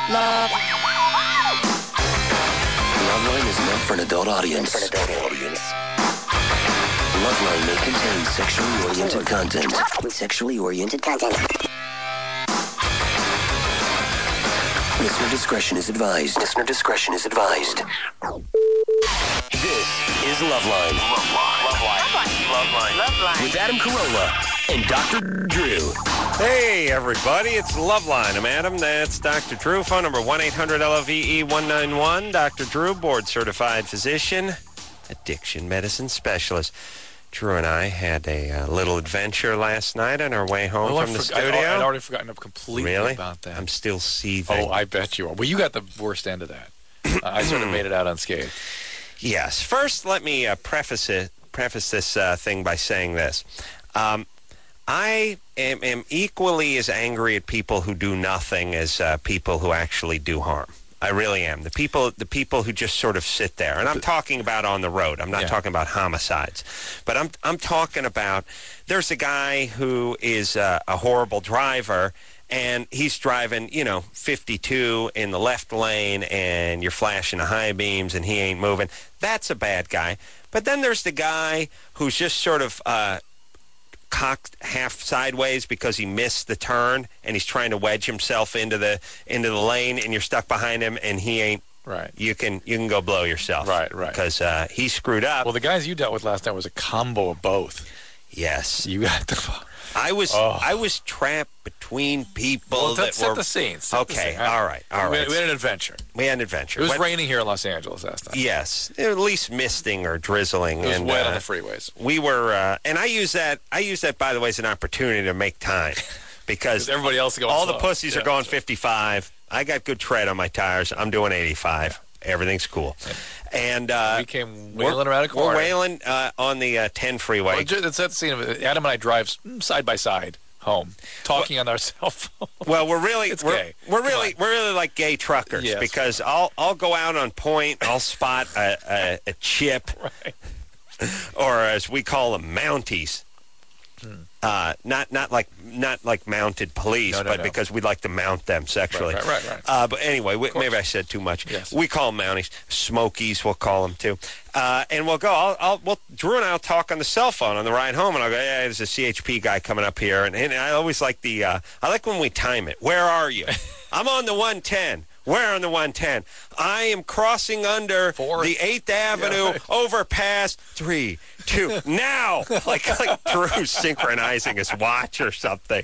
Loveline is meant for an adult audience. Loveline may contain sexually oriented content. Listener discretion is advised. This is Loveline. Loveline. With Adam Carolla and Dr. Drew. Hey, everybody, it's Loveline. I'm Adam. That's Dr. Drew. Phone number 1-800-LOVE-191. Dr. Drew, board-certified physician, addiction medicine specialist. Drew and I had a little adventure last night on our way home from the studio. I'd already forgotten completely about that. I'm still seething. Oh, I bet you are. Well, you got the worst end of that. I sort of made it out unscathed. Yes. First, let me preface this thing by saying this. I am equally as angry at people who do nothing as people who actually do harm. I really am. The people who just sort of sit there, and I'm talking about on the road. I'm not talking about homicides, but I'm talking about there's a guy who is a horrible driver, and he's driving 52 in the left lane, and you're flashing the high beams, and he ain't moving. That's a bad guy. But then there's the guy who's just sort of cocked half sideways because he missed the turn and he's trying to wedge himself into the lane, and you're stuck behind him and he ain't. Right. You can go blow yourself. Right. Because he screwed up. Well, the guys you dealt with last night was a combo of both. Yes. You got the. I was trapped between people that set were. the scene. All right. We had an adventure. It was raining here in Los Angeles last night. Yes, at least misting or drizzling. It was wet on the freeways. We were, and I use that, by the way, as an opportunity to make time because everybody else is going all slow. the pussies are going 55. I got good tread on my tires. I'm doing 85. Everything's cool. And we came wailing around a corner. We're wailing on the 10 freeway. Well, that's the scene of it. Adam and I drive side by side home, talking on our cell phone. Well, we're really like gay truckers, yes, because I'll go out on point. I'll spot a chip, right, or as we call them, Mounties. Not like mounted police, but because we like to mount them sexually. Right. But anyway, maybe I said too much. Yes. We call them Mounties. Smokies, we'll call them too. And we'll go. Drew and I'll talk on the cell phone on the ride home, and I'll go, yeah, there's a CHP guy coming up here, and I always like I like when we time it. Where are you? I'm on the 110. Where on the 110? I am crossing under the 8th Avenue overpass. 3, 2, now! like Drew synchronizing his watch or something.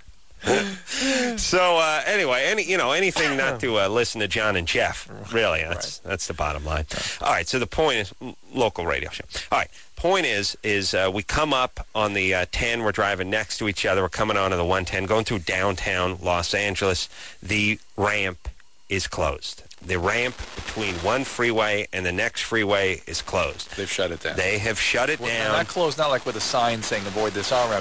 So anyway, anything not to listen to John and Jeff. Really, that's the bottom line. All right. So the point is local radio show. All right. Point is we come up on the 10. We're driving next to each other. We're coming onto the 110, going through downtown Los Angeles. The ramp is closed. The ramp between one freeway and the next freeway is closed. They've shut it down. They have shut it down. Not closed, not like with a sign saying avoid this on-ramp.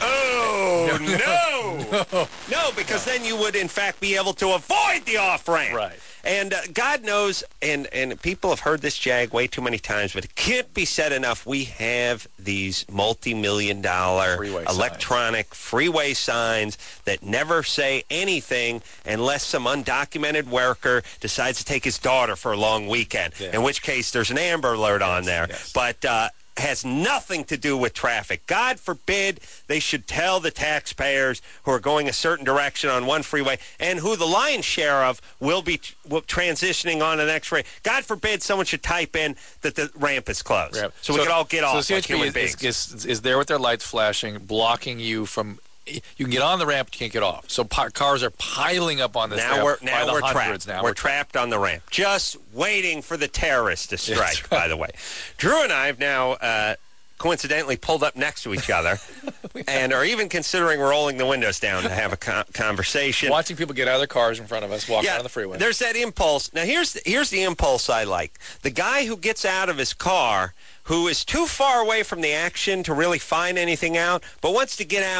Oh, no, because then you would, in fact, be able to avoid the off-ramp. Right. And God knows, and people have heard this jag way too many times, but it can't be said enough. We have these multi-million-dollar electronic freeway signs that never say anything unless some undocumented worker decides to take his daughter for a long weekend, in which case there's an Amber Alert on there. Yes. But has nothing to do with traffic. God forbid they should tell the taxpayers who are going a certain direction on one freeway and who the lion's share of will be transitioning on to the next freeway. God forbid someone should type in that the ramp is closed. So we could all get off like human beings. Is there with their lights flashing, blocking you from... You can get on the ramp, you can't get off. So cars are piling up on this ramp. Now we're trapped. We're trapped on the ramp, just waiting for the terrorists to strike, by the way. Drew and I have now coincidentally pulled up next to each other and are even considering rolling the windows down to have a conversation. Watching people get out of their cars in front of us, walking on the freeway. There's that impulse. Now, here's the impulse I like. The guy who gets out of his car, who is too far away from the action to really find anything out, but wants to get out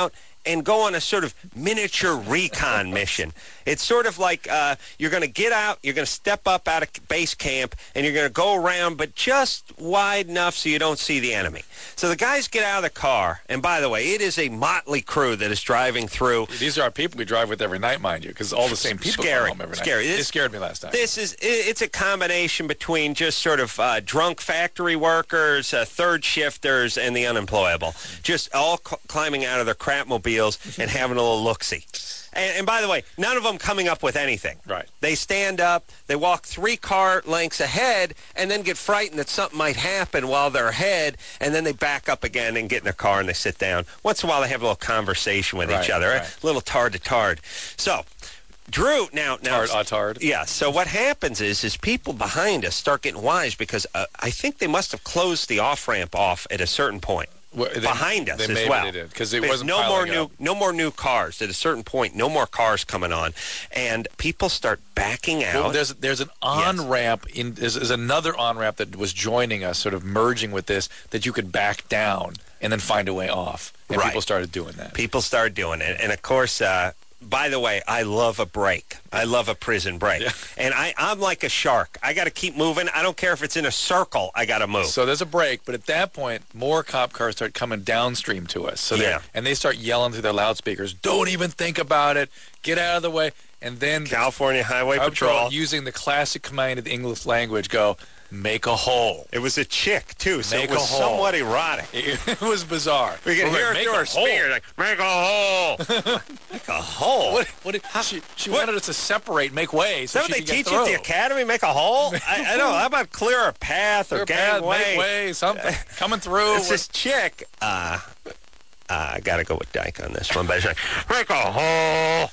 and go on a sort of miniature recon mission. It's sort of like you're going to get out, you're going to step up out of base camp, and you're going to go around, but just wide enough so you don't see the enemy. So the guys get out of the car, and by the way, it is a motley crew that is driving through. These are our people we drive with every night, mind you, because all the same people come home every night. Scary. It scared me last time. It's a combination between just sort of drunk factory workers, third shifters, and the unemployable. Just all climbing out of their crap mobiles and having a little look-see. And by the way, none of them coming up with anything. Right. They stand up, they walk 3 car lengths ahead, and then get frightened that something might happen while they're ahead, and then they back up again and get in their car and they sit down. Once in a while, they have a little conversation with each other, a little tard to tard. So, Drew, now, tard. Yeah. So what happens is people behind us start getting wise because I think they must have closed the off ramp off at a certain point. Behind us as well, because it wasn't no more new cars at a certain point. No more cars coming on, and people start backing out. Well, there's an on ramp there's another on ramp that was joining us, sort of merging with this, that you could back down and then find a way off. And people started doing that. People started doing it, and of course. By the way, I love a break. I love a prison break. Yeah. And I'm like a shark. I got to keep moving. I don't care if it's in a circle. I got to move. So there's a break, but at that point, more cop cars start coming downstream to us. So and they start yelling through their loudspeakers, "Don't even think about it. Get out of the way." And then California Highway Patrol, using the classic command of the English language, go, "Make a hole." It was a chick, too, so it was somewhat erotic. It was bizarre. We could hear it through her speaker, like, "Make a hole." Make a hole? She wanted us to separate, make way. So is that what they teach you at the academy? Make a hole? I don't know. How about clear a path or gangway? Make way, something. Coming through. It's this chick. I got to go with Dyke on this one, but it's like, "Make a hole.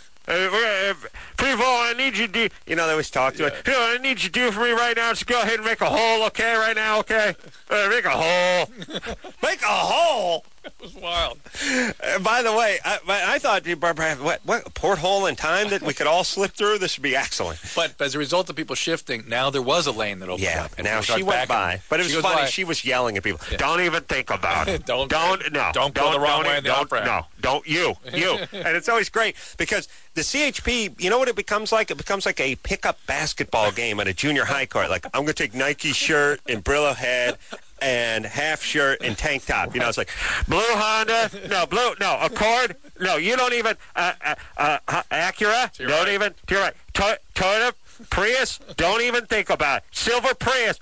People, I need you to do," they always talk to it. "I need you to do for me right now is go ahead and make a hole, okay, right now, okay? Make a hole." Make a hole? It was wild. By the way, I thought, what porthole in time that we could all slip through? This would be excellent. But as a result of people shifting, now there was a lane that opened up. And now she went by. But it was funny. She was yelling at people. Yeah. Don't even think about it. Don't go the wrong way in the off-ramp. No, don't you. And it's always great because the CHP, you know what it becomes like? It becomes like a pickup basketball game at a junior high court. Like, I'm going to take Nike shirt and Brillo head and half shirt and tank top. It's like, blue Honda, no, Accord, no, you don't even, Acura, don't even, to your right, Toyota, Prius, don't even think about it. Silver Prius.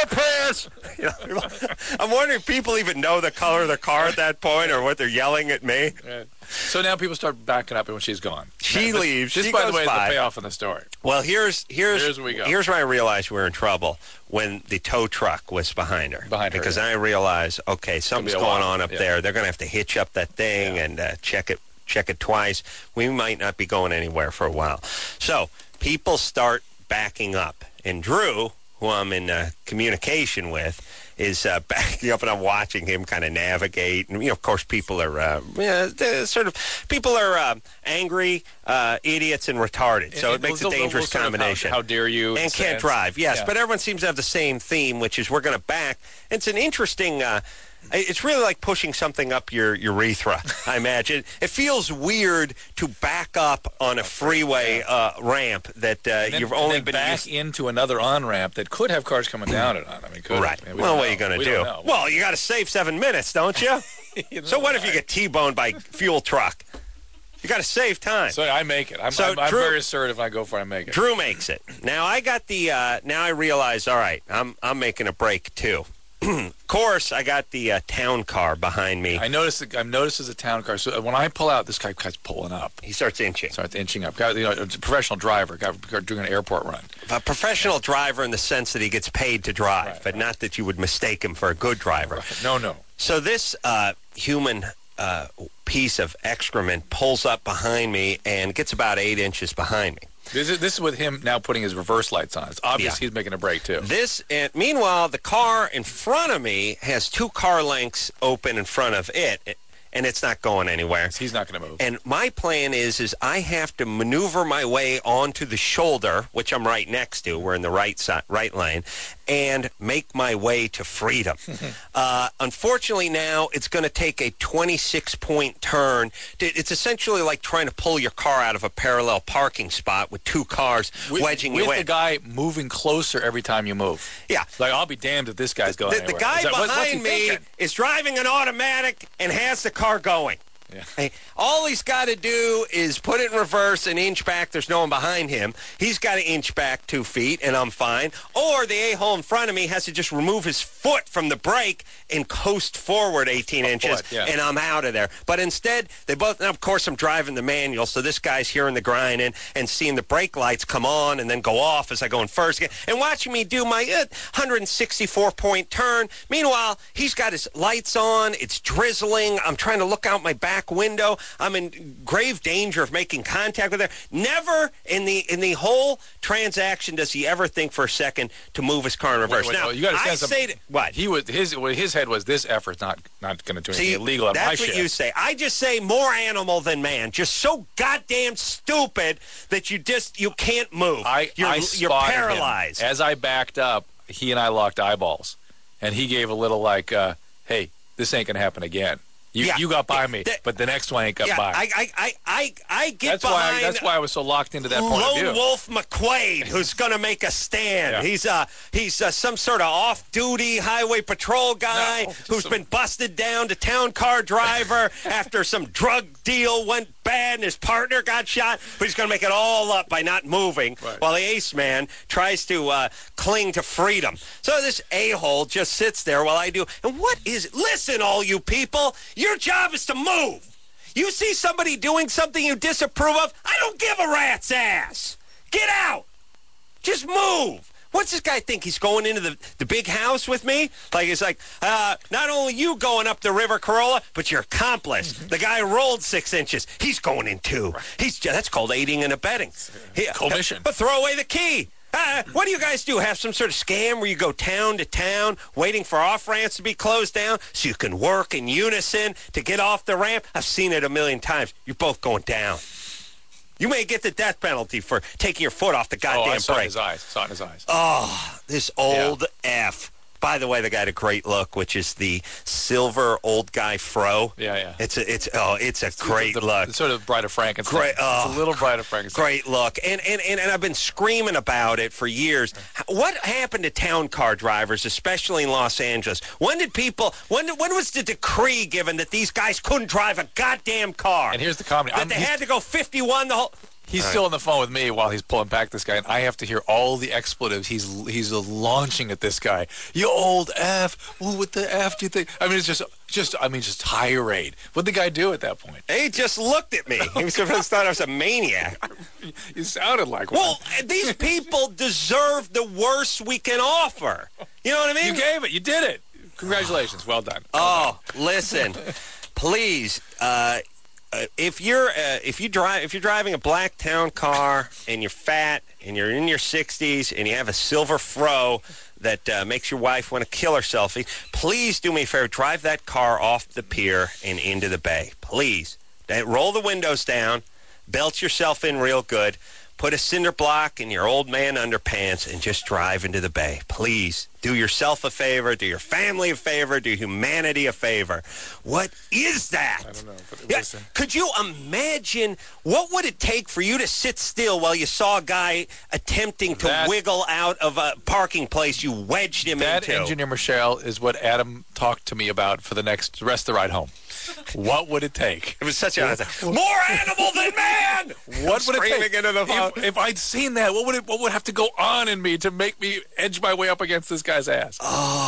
I'm wondering if people even know the color of the car at that point or what they're yelling at me. So now people start backing up when she's gone. She leaves. This, by the way, is the payoff in the story. Well, here's where we go. Here's where I realized we were in trouble when the tow truck was behind her. Because I realized, okay, something's going on up there. They're going to have to hitch up that thing and check it twice. We might not be going anywhere for a while. So people start backing up. And Drew, who I'm in communication with, is backing up, and I'm watching him kind of navigate. And, of course, people are angry, idiots, and retarded. So it makes a dangerous combination. How dare you? And can't drive, yes. Yeah. But everyone seems to have the same theme, which is we're going to back. It's an interesting... it's really like pushing something up your urethra, I imagine. It feels weird to back up on a freeway ramp that you've only been back into another on-ramp that could have cars coming down it on. I mean, could. Right. Well, what are you going to do? Well, you got to save 7 minutes, don't you? So what if you get T-boned by fuel truck? You got to save time. So I make it. I'm very assertive. I go for it. I make it. Drew makes it. Now I got the. Now I realize. All right, I'm making a break too. Of course, I got the town car behind me. I've noticed there's a town car. So when I pull out, this guy's pulling up. He starts inching. Up. It's a professional driver. Guy doing an airport run. A professional driver in the sense that he gets paid to drive, but not that you would mistake him for a good driver. Right. No. So this human piece of excrement pulls up behind me and gets about 8 inches behind me. This is with him now putting his reverse lights on. It's obvious he's making a break, too. Meanwhile, the car in front of me has 2 car lengths open in front of it, and it's not going anywhere. He's not going to move. And my plan is I have to maneuver my way onto the shoulder, which I'm right next to. We're in the right lane. and make my way to freedom. Unfortunately, now it's going to take a 26-point turn. It's essentially like trying to pull your car out of a parallel parking spot with two cars wedging you in. With the guy moving closer every time you move. Yeah. Like, I'll be damned if this guy's going anywhere. The guy what's he behind me thinking? is driving an automatic and has the car going. Yeah. Hey, all he's got to do is put it in reverse and inch back. There's no one behind him. He's got to inch back 2 feet, and I'm fine. Or the a-hole in front of me has to just remove his foot from the brake and coast forward 18 inches, and I'm out of there. But instead, they both, and of course, I'm driving the manual, so this guy's hearing the grinding and seeing the brake lights come on and then go off as I go in first again, and watching me do my 164-point turn. Meanwhile, he's got his lights on. It's drizzling. I'm trying to look out my back window. I'm in grave danger of making contact with her. Never in the whole transaction does he ever think for a second to move his car in reverse. Now, you gotta I say what he was his head was, this effort's not going to do anything illegal on my That's shift. what you say. I just say more animal than man. Just so goddamn stupid that you can't move. You're paralyzed. As I backed up, he and I locked eyeballs, and he gave a little like, "Hey, this ain't gonna happen again." You got by me, but the next one ain't got by. I get behind. That's why I was so locked into that point of view. Lone Wolf McQuaid, who's going to make a stand. Yeah. He's some sort of off-duty highway patrol guy who's been busted down to town car driver after some drug deal went bad and his partner got shot. But he's going to make it all up by not moving while the ace man tries to cling to freedom. So this a-hole just sits there while I do. And what is it? Listen, all you people. Your job is to move. You see somebody doing something you disapprove of, I don't give a rat's ass. Get out. Just move. What's this guy think? He's going into the big house with me? Like, it's like, not only you going up the river, Corolla, but your accomplice. The guy rolled 6 inches. He's going in too. That's called aiding and abetting. Commission. But throw away the key. What do you guys do? Have some sort of scam where you go town to town waiting for off-ramps to be closed down so you can work in unison to get off the ramp? I've seen it a million times. You're both going down. You may get the death penalty for taking your foot off the goddamn brake. I saw it in his eyes. Oh, this old F. By the way, the guy had a great look, which is the silver old guy fro. Yeah. It's a great look. It's sort of Bride of Frankenstein. Great, it's a little Bride of Frankenstein. Great look. And I've been screaming about it for years. What happened to town car drivers, especially in Los Angeles? When was the decree given that these guys couldn't drive a goddamn car? And here's the comedy. That they had to go 51 the whole... He's still on the phone with me while he's pulling back this guy, and I have to hear all the expletives he's launching at this guy. You old F. Well, what the F do you think? I mean, it's just tirade. What'd the guy do at that point? He just looked at me. He thought I was a maniac. You sounded like one. Well, these people deserve the worst we can offer. You know what I mean? You gave it. You did it. Congratulations. Well done. Listen, please. If you're driving a black town car and you're fat and you're in your 60s and you have a silver fro that makes your wife want to kill herself, please do me a favor. Drive that car off the pier and into the bay. Please. Roll the windows down. Belt yourself in real good. Put a cinder block in your old man underpants and just drive into the bay. Please. Do yourself a favor. Do your family a favor. Do humanity a favor. What is that? I don't know. But could you imagine what would it take for you to sit still while you saw a guy attempting to wiggle out of a parking place you wedged him into? That, Engineer Michelle, is what Adam talked to me about for the rest of the ride home. What would it take? It was such a more animal than man. What would it take? Into the phone. If I'd seen that, what would have to go on in me to make me edge my way up against this guy's ass?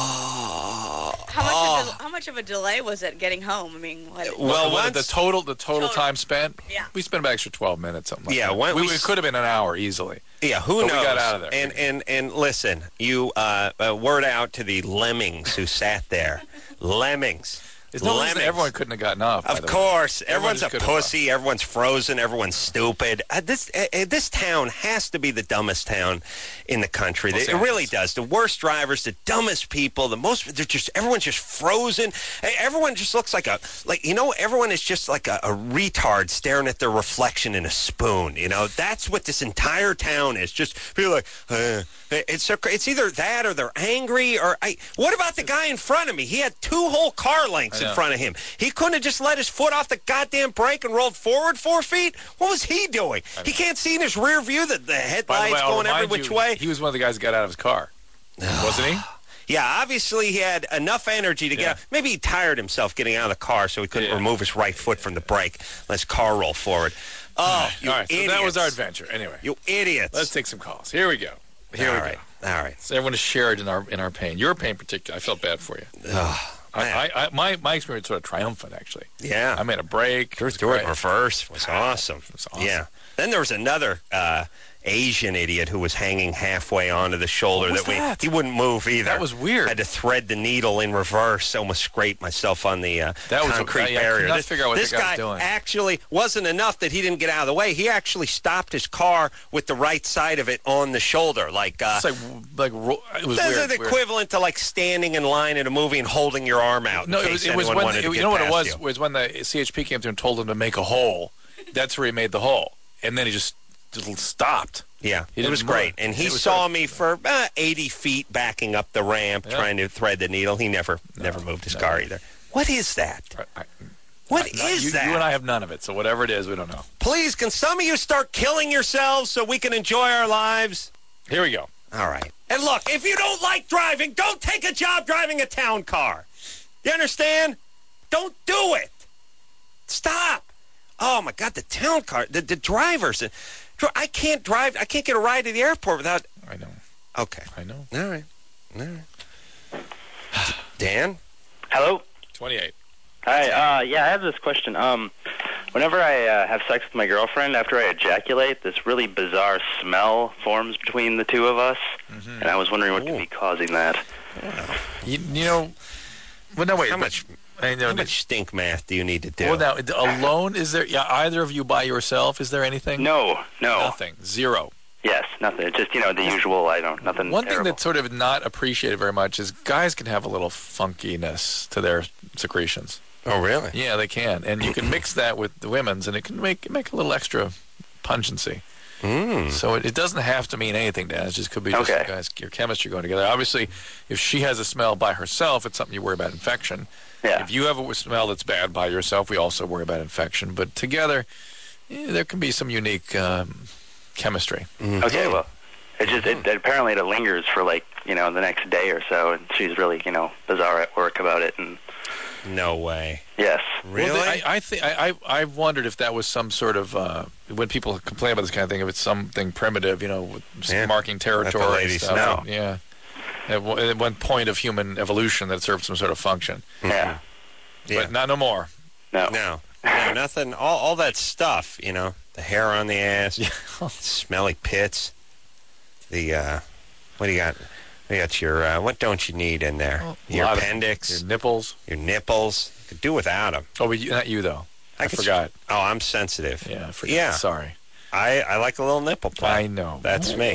How much of a delay was it getting home? I mean, the total time spent. Yeah, we spent about extra 12 minutes, something like that. Yeah, we could have been an hour easily. Yeah, who knows? We got out of there. And listen, you word out to the lemmings who sat there. Lemmings. There's no reason lemmings. everyone couldn't have gotten off. by Of the way. course, Everyone everyone's a just couldn't pussy. Everyone's frozen. Everyone's stupid. This town has to be the dumbest town in the country. Los It really Angeles. does. The worst drivers, the dumbest people, everyone's just frozen. Everyone just looks everyone is just like a retard staring at their reflection in a spoon. That's what this entire town is. Just feel like it's either that or they're angry what about the guy in front of me? He had 2 whole car lengths in front of him. He couldn't have just let his foot off the goddamn brake and rolled forward 4 feet? What was he doing? He can't see in his rear view that the By the headlights way, I'll going every remind which you, way? He was one of the guys that got out of his car, wasn't he? Yeah, obviously he had enough energy to get out. Maybe he tired himself getting out of the car so he couldn't remove his right foot from the brake. Let his car roll forward. Oh, you All right, so idiots. that was our adventure. Anyway, You idiots. let's take some calls. Here we go. Here we All right. go. All right. So everyone is shared in our pain. Your pain, particularly. I felt bad for you. My experience was sort of triumphant, actually. Yeah. I made a break. Do it in reverse. It was awesome. was awesome. Yeah. Then there was another Asian idiot who was hanging halfway onto the shoulder. What was that? He wouldn't move either. That was weird. I had to thread the needle in reverse. Almost scraped myself on the That was- concrete I could barrier. not figure out what this the guy guy was doing. actually wasn't enough that he didn't get out of the way. He actually stopped his car with the right side of it on the shoulder. Like It's it was that's weird. the equivalent to like standing in line at a movie and holding your arm out. in No, case it was anyone when wanted to you get know what it past was you. was when the CHP came through and told him to make a hole. That's where he made the hole, and then he just stopped. Yeah, He it was didn't move. great. And he It was saw sort of- me for 80 feet backing up the ramp trying to thread the needle. He never moved his car either. What is that? What is that? You and I have none of it, so whatever it is, we don't know. Please, can some of you start killing yourselves so we can enjoy our lives? Here we go. All right. And look, if you don't like driving, don't take a job driving a town car. You understand? Don't do it. Stop. Oh, my God, the town car, the drivers. I can't drive. I can't get a ride to the airport without... I know. Okay. I know. All right. Dan? Hello. 28. Hi. Yeah, I have this question. Whenever I have sex with my girlfriend, after I ejaculate, this really bizarre smell forms between the two of us, and I was wondering what could be causing that. You know. Well, no, wait. How much stink math do you need to do? Well, now, alone, is there... Yeah, either of you by yourself, is there anything? No. Nothing. Zero. Yes, nothing. It's just, the usual, nothing One thing terrible. that's sort of not appreciated very much is guys can have a little funkiness to their secretions. Oh, really? Yeah, they can. And you can mix that with the women's, and it can make a little extra pungency. So it doesn't have to mean anything, Dan. It just could be just Okay. you guys, your chemistry going together. Obviously, if she has a smell by herself, it's something you worry about infection. Yeah. If you have a smell that's bad by yourself, we also worry about infection. But together, there can be some unique chemistry. Okay, well, apparently it lingers for the next day or so, and she's really, bizarre at work about it, and No way. yes. Really? Well, I think I've wondered if that was some sort of when people complain about this kind of thing, if it's something primitive, with marking territory. Let the ladies stuff. know. Yeah. At one point of human evolution that served some sort of function. Yeah. But not no more. No, nothing. All that stuff, the hair on the ass, smelly pits, the, what do you got? You got your, what don't you need in there? Your appendix, Your nipples. your nipples. You could do without them. Oh, but not you, though. I forgot. Oh, I'm sensitive. Yeah, I forgot. Yeah. Sorry. I like a little nipple play. I know. That's me.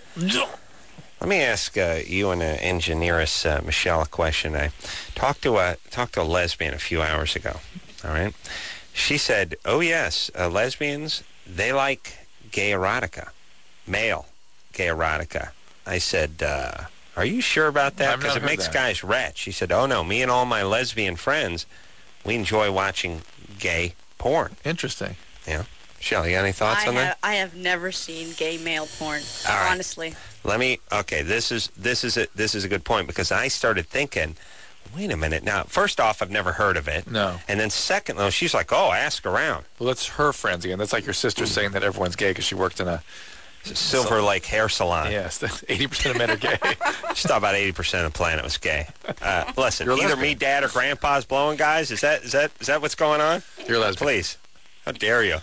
Let me ask you and engineeress Michelle a question. I talked to a lesbian a few hours ago. All right, she said, "Oh yes, lesbians, they like gay erotica, male gay erotica." I said, "Are you sure about that? I've Because not it heard makes that. guys wretch." She said, "Oh no, me and all my lesbian friends, we enjoy watching gay porn." Interesting. Yeah, Michelle, you got any thoughts on that? I have never seen gay male porn, All right. honestly. Okay, this is a good point, because I started thinking, wait a minute. Now, first off, I've never heard of it. No. And then second, though, she's like, oh, ask around. Well, that's her friends again. That's like your sister saying that everyone's gay because she worked in a... Silver Lake hair salon. Yes, 80% of men are gay. Just thought about 80% of the planet was gay. Listen, You're a either lesbian. me, Dad, or Grandpa's blowing guys. Is that what's going on? You're a lesbian. Please. How dare you?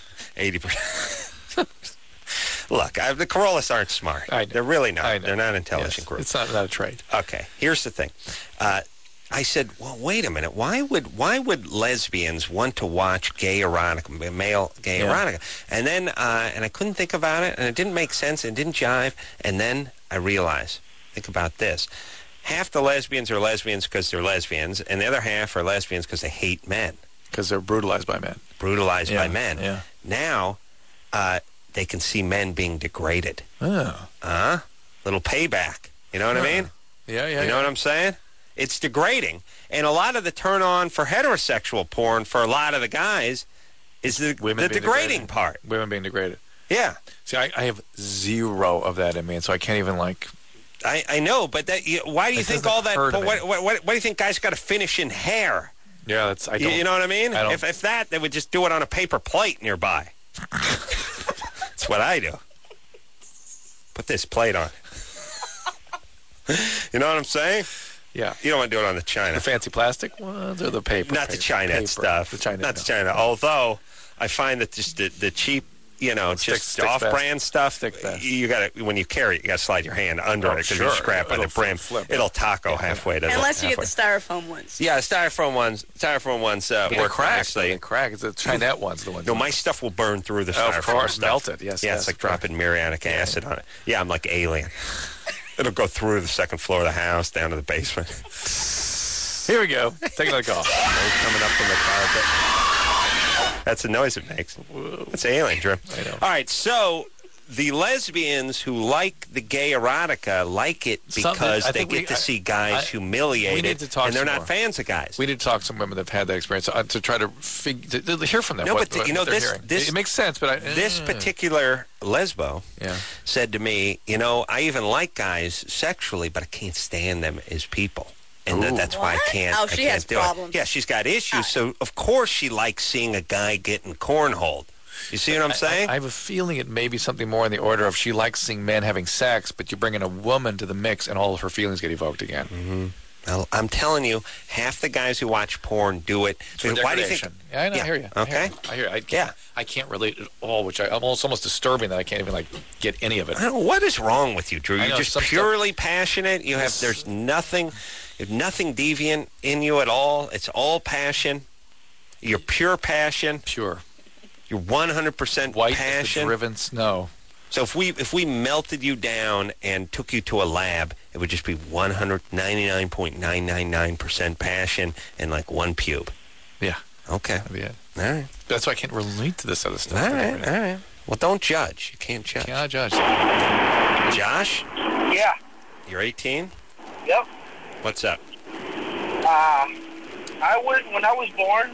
80%. Look, the Corollas aren't smart. I know. They're really I not. know. They're not an intelligent Yes, group. it's not a trait. Okay, here's the thing. I said, well, wait a minute. Why would lesbians want to watch gay erotica, male gay erotica? And then, and I couldn't think about it, and it didn't make sense, and it didn't jive. And then I realized, think about this. Half the lesbians are lesbians because they're lesbians, and the other half are lesbians because they hate men. Because they're brutalized by men. Brutalized by men. Yeah. Now, they can see men being degraded. Oh. Little payback. You know what I mean? Yeah. You know what I'm saying? It's degrading. And a lot of the turn on for heterosexual porn for a lot of the guys is the degrading part. Women being degraded. Yeah. See, I have zero of that in me, and so I can't even I know, but why do you think all that? What do you think guys got to finish in hair? Yeah, you know what I mean? I don't. If that, they would just do it on a paper plate nearby. That's what I do. Put this plate on. You know what I'm saying? Yeah. You don't want to do it on the china. The fancy plastic ones or the paper? Not the china stuff. The china. Not the china. Although I find that just the cheap, just off-brand stuff. You got to, when you carry it, you got to slide your hand under it because you scrap on the brim. It'll taco halfway. Unless you get the styrofoam ones. Yeah, the styrofoam ones work nicely. Crack. It's the Chinette ones. The ones. No, my stuff will burn through the styrofoam. Of course, stuff. melted. Yes. Yeah, it's like dropping muriatic acid on it. Yeah, I'm like Alien. It'll go through the second floor of the house down to the basement. Here we go. Take another call. Coming up from the carpet. That's the noise it makes. That's Alien, Drew. I know. All right, so the lesbians who like the gay erotica like it because they get to see guys humiliated, and they're not fans of guys. We need to talk to some women that have had that experience to try to hear from them. No, but this it makes sense. But this particular lesbo said to me, I even like guys sexually, but I can't stand them as people. And that's why I can't. Oh, she has problems. Yeah, she's got issues. So, of course, she likes seeing a guy getting cornholed. You see what I'm saying? I have a feeling it may be something more in the order of she likes seeing men having sex, but you bring in a woman to the mix and all of her feelings get evoked again. Mm-hmm. Well, I'm telling you, half the guys who watch porn do it. Why do you think? Yeah, I hear you. Okay. I hear you. I can't relate at all, which almost disturbing that I can't even get any of it. I don't know, what is wrong with you, Drew? You're just purely passionate. There's nothing deviant in you at all. It's all passion. You're pure passion. Pure. You're 100% white passion. As the driven snow. So if we melted you down and took you to a lab, it would just be 199.999% passion and like one pube. Yeah. Okay. That'd be it. All right. That's why I can't relate to this other stuff. All right. Well, don't judge. You can't judge. Cannot judge. Josh? Yeah. You're 18? Yep. What's up? When I was born,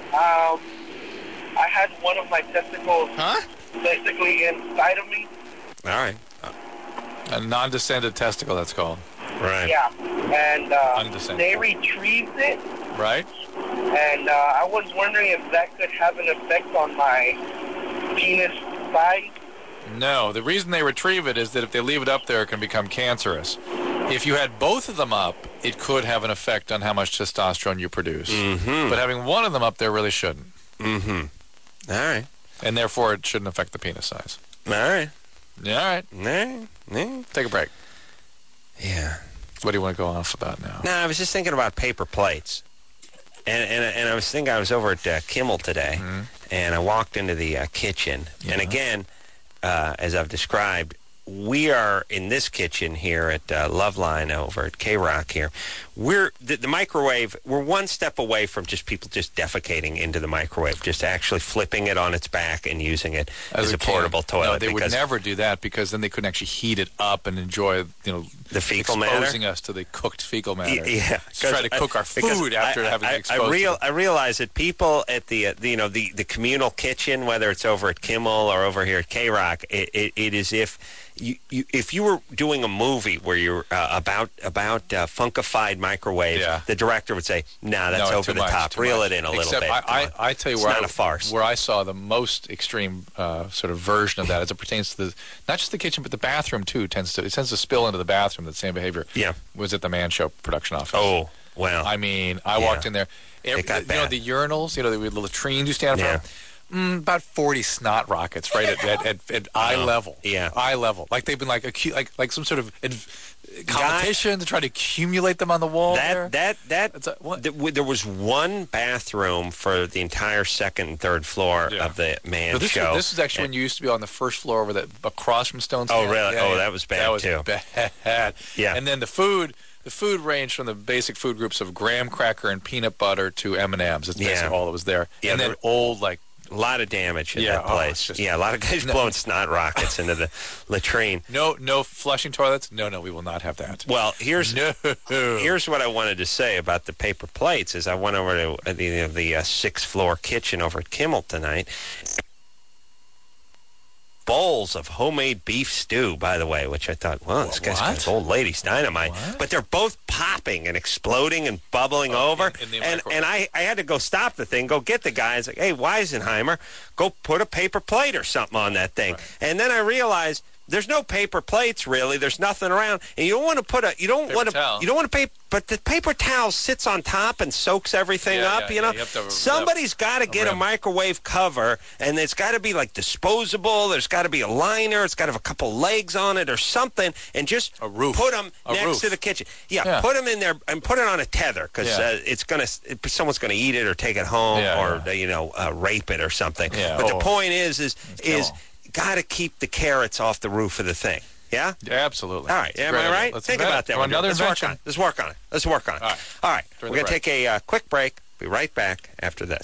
I had one of my testicles basically inside of me. All right. A non-descended testicle, that's called. Right. Yeah. And they retrieved it. Right. And I was wondering if that could have an effect on my penis size. No. The reason they retrieve it is that if they leave it up there, it can become cancerous. If you had both of them up, it could have an effect on how much testosterone you produce. Mm-hmm. But having one of them up there really shouldn't. Mm-hmm. All right. And therefore, it shouldn't affect the penis size. All right. Yeah, all right. Yeah. Take a break. Yeah. What do you want to go off about now? No, I was just thinking about paper plates. And I was thinking I was over at Kimmel today, and I walked into the kitchen. Yeah. And again, as I've described, we are in this kitchen here at Loveline over at K-Rock here. We're the microwave. We're one step away from just people just defecating into the microwave, just actually flipping it on its back and using it as a portable toilet. No, they would never do that because then they couldn't actually heat it up and enjoy, the fecal matter, exposing us to the cooked fecal matter. Yeah, try to cook our food after having exposed. I realize that people at the communal kitchen, whether it's over at Kimmel or over here at K-Rock, it is if you were doing a movie where you're about funkified microwaves, the director would say, "Nah, that's over the top. Reel it in a little bit." I tell you, it's not a farce. Where I saw the most extreme sort of version of that, as it pertains to not just the kitchen but the bathroom too, tends to spill into the bathroom. That same behavior. Yeah, was at the Man Show production office. Oh, well. I mean, I walked in there. The urinals, the latrines you stand in front of. About 40 snot rockets, right at eye level. Yeah, eye level. Like they've been like some sort of competition to try to accumulate them on the wall. There was one bathroom for the entire second and third floor of the show. This is actually when you used to be on the first floor across from Stone's. Oh, really? That was bad too. That was bad. Yeah. And then the food ranged from the basic food groups of graham cracker and peanut butter to M&Ms. That's basically all that was there. Yeah, and then old like. A lot of damage in that place. A lot of guys blowing snot rockets into the latrine. No flushing toilets? No, we will not have that. Well, here's what I wanted to say about the paper plates. Is I went over to the sixth floor kitchen over at Kimmel tonight. Bowls of homemade beef stew, by the way, which I thought, this guy's got old lady's dynamite. What? But they're both popping and exploding and bubbling over. And I had to go stop the thing, go get the guy. It's like, hey, Weisenheimer, go put a paper plate or something on that thing. Right. And then I realized there's no paper plates really. There's nothing around, and you don't want to put but the paper towel sits on top and soaks everything up. You know, somebody's got to get a microwave cover, and it's got to be like disposable. There's got to be a liner. It's got to have a couple legs on it or something, and just put them next to the kitchen. Yeah, put them in there and put it on a tether because someone's gonna eat it or take it home or rape it or something. Yeah. But the point is got to keep the carrots off the roof of the thing. Yeah? Absolutely. All right. Am I right? Think about that. Let's work on it. All right. We're going to take a quick break. Be right back after this.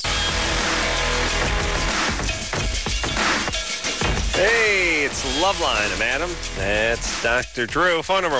Hey, it's Loveline. I'm Adam. That's Dr. Drew. Phone number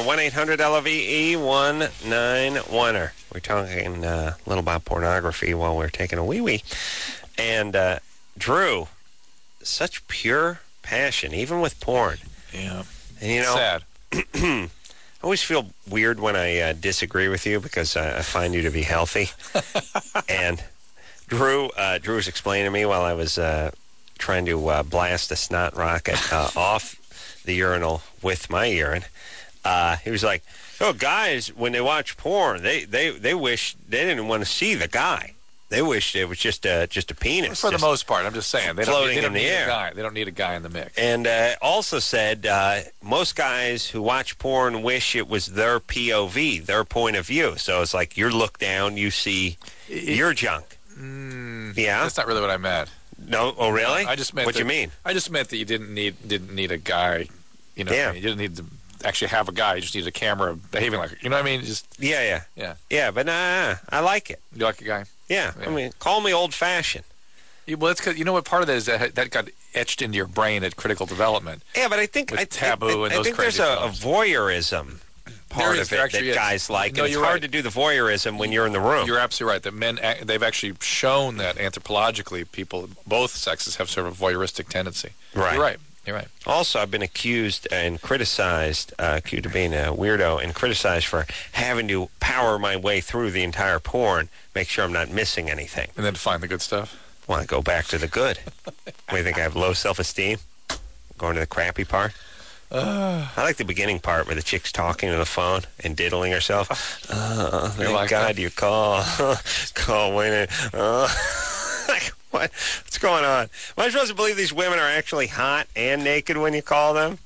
1-800-LOVE-191. We're talking a little about pornography while we're taking a wee-wee. And Drew, such pure passion, even with porn. Yeah. And sad. I always feel weird when I disagree with you because I find you to be healthy. And Drew was explaining to me while I was trying to blast a snot rocket off the urinal with my urine. He was like, guys, when they watch porn, they wish they didn't want to see the guy. They wish it was just a penis. For the most part, I'm just saying. They don't need the air. A guy. They don't need a guy in the mix. And also said most guys who watch porn wish it was their POV, their point of view. So it's like you look down, you see your junk. Yeah? That's not really what I meant. No? Oh, really? I just meant what do you mean? I just meant that you didn't need a guy. You didn't need to actually have a guy. You just need a camera behaving like it. You know what I mean? Yeah. But I like it. You like a guy? Yeah. I mean, call me old-fashioned. Well, that's because what part of that is that got etched into your brain at critical development. Yeah, but I think taboo and those think crazy there's a voyeurism part of it that guys like. No, and it's hard to do the voyeurism when you're in the room. You're absolutely right. That men, they've actually shown that anthropologically, both sexes have sort of a voyeuristic tendency. Right. You're right. Also, I've been accused and criticized, accused of being a weirdo and criticized for having to power my way through the entire porn, make sure I'm not missing anything. And then find the good stuff? Want to go back to the good. What do you think, I have low self-esteem? Going to the crappy part? I like the beginning part where the chick's talking to the phone and diddling herself. Thank God you call. Call Wayne. Like, what's going on? Am I supposed to believe these women are actually hot and naked when you call them?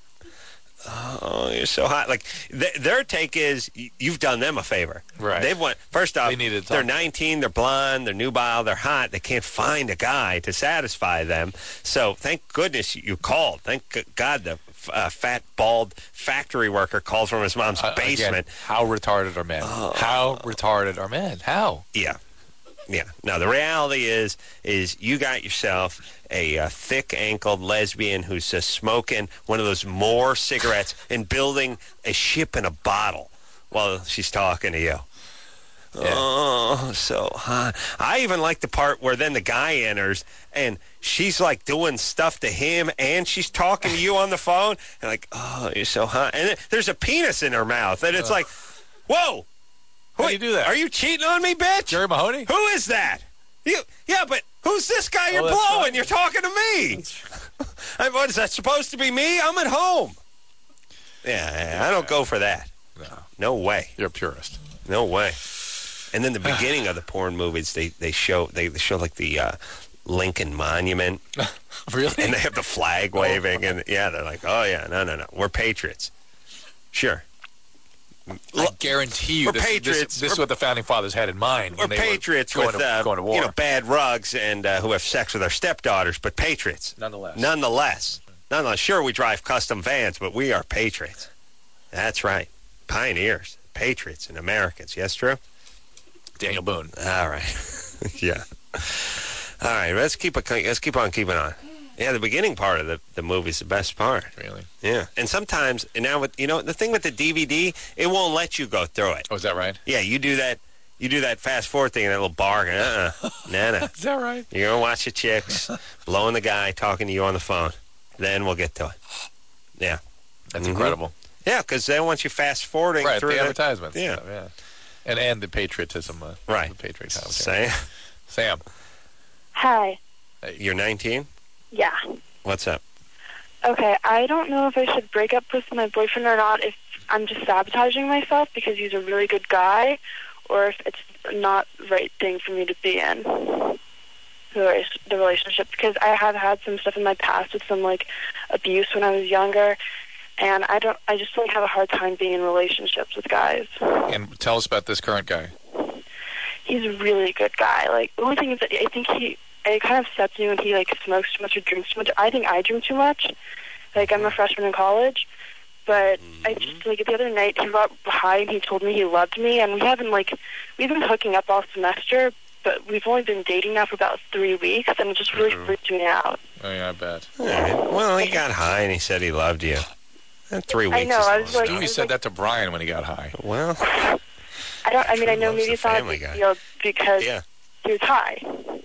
Oh, you're so hot. Like, their take is you've done them a favor. Right. First off, they're 19, they're blonde, they're nubile, they're hot. They can't find a guy to satisfy them. So thank goodness you called. Thank God the fat, bald factory worker called from his mom's basement. Again, how retarded are men? How retarded are men? How? Yeah. Now, the reality is you got yourself a thick-ankled lesbian who's smoking one of those Moore cigarettes and building a ship in a bottle while she's talking to you. Yeah. Oh, so hot. I even like the part where then the guy enters and she's like doing stuff to him and she's talking to you on the phone. And like, oh, you're so hot. And there's a penis in her mouth. And it's like, whoa. How do you do that? Are you cheating on me, bitch? Jerry Mahoney? Who is that? Yeah, but who's this guy you're blowing? Fine. You're talking to me. What, is that supposed to be me? I'm at home. Yeah, I don't go for that. No way. You're a purist. No way. And then the beginning of the porn movies, they show like the Lincoln Monument. Really? And they have the flag waving. And, yeah, they're like, oh, yeah, no. We're patriots. Sure. I guarantee you we're this, patriots. This is what the Founding Fathers had in mind. We're When they patriots were with going to war. bad rugs and who have sex with our stepdaughters, but patriots. Nonetheless. Sure, we drive custom vans, but we are patriots. That's right. Pioneers, patriots, and Americans. Yes, Drew? Daniel Boone. All right. Yeah. All right. Let's keep on keeping on. Yeah, the beginning part of the movie's the best part. Really? Yeah. And sometimes, the thing with the DVD, it won't let you go through it. Oh, is that right? Yeah, you do that fast forward thing in that little bar. No. Is that right? You're going to watch the chicks, blowing the guy, talking to you on the phone. Then we'll get to it. Yeah. That's incredible. Yeah, because they want you fast forwarding through the advertisements. Yeah. Stuff, yeah. And the patriotism. Right. The patriotism. Sam. Hi. Hey. You're 19? Yeah. What's up? Okay, I don't know if I should break up with my boyfriend or not, if I'm just sabotaging myself because he's a really good guy, or if it's not the right thing for me to be in the relationship, because I have had some stuff in my past with some, abuse when I was younger, and I just have a hard time being in relationships with guys. And tell us about this current guy. He's a really good guy. The only thing is that I think it kind of upsets me when he, smokes too much or drinks too much. I think I drink too much. I'm a freshman in college. But I just, the other night, he got high and he told me he loved me. And we've been hooking up all semester, but we've only been dating now for about 3 weeks. And it just really freaked me out. Oh, yeah, I bet. All right. Well, he got high and he said he loved you. And 3 weeks. I know. Stewie said that to Brian when he got high. Well, I know maybe it's not a big deal because he was high.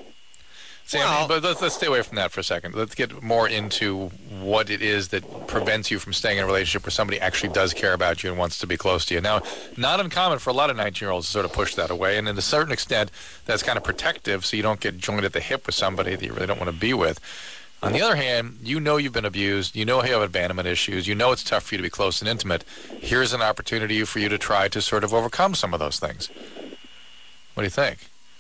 Sam, but let's stay away from that for a second. Let's get more into what it is that prevents you from staying in a relationship where somebody actually does care about you and wants to be close to you. Now, not uncommon for a lot of 19-year-olds to sort of push that away, and in a certain extent, that's kind of protective so you don't get joined at the hip with somebody that you really don't want to be with. On the other hand, you know you've been abused, you know you have abandonment issues, you know it's tough for you to be close and intimate. Here's an opportunity for you to try to sort of overcome some of those things. What do you think?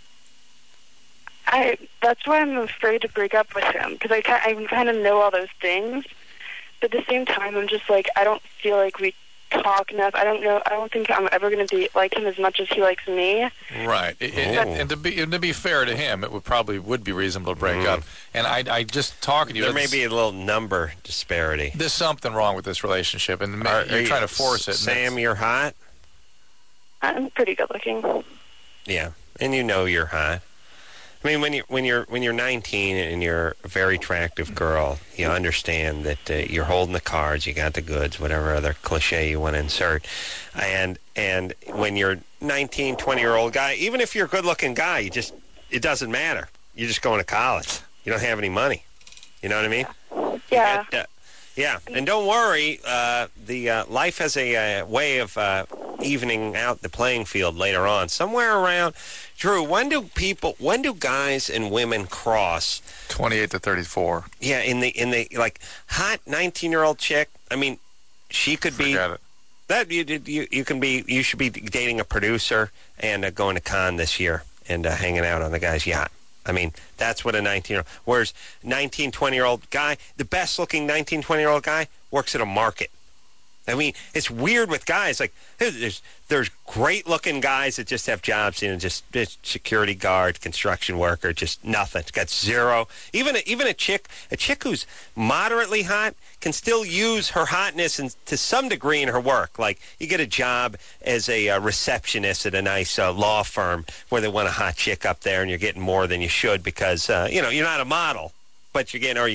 That's why I'm afraid to break up with him, because I kind of know all those things, but at the same time, I'm just I don't feel like we talk enough. I don't think I'm ever going to be like him as much as he likes me. Right. And to be fair to him, it would be reasonable to break up. And I just talking to you. There may be a little number disparity. There's something wrong with this relationship, and you're trying to force it. Sam, you're hot? I'm pretty good looking. Yeah, and you know you're hot. I mean, when you're 19 and you're a very attractive girl, you understand that you're holding the cards, you got the goods, whatever other cliche you want to insert. And when you're 19, 20-year-old guy, even if you're a good-looking guy, it doesn't matter. You're just going to college. You don't have any money. You know what I mean? Yeah. Yeah, and don't worry. Life has a way of evening out the playing field later on. Somewhere around, Drew, when do guys and women cross? 28 to 34. Yeah, in the hot 19-year-old chick. I mean, she could be. Forget it. That you should be dating a producer and going to Cannes this year and hanging out on the guy's yacht. I mean, that's what a 19-year-old... Whereas 19, 20-year-old guy, the best-looking 19, 20-year-old guy works at a market. I mean, it's weird with guys. There's great-looking guys that just have jobs, just security guard, construction worker, just nothing. It's got zero. Even a chick who's moderately hot can still use her hotness to some degree in her work. Like, you get a job as a receptionist at a nice law firm where they want a hot chick up there, and you're getting more than you should because you're not a model, but you get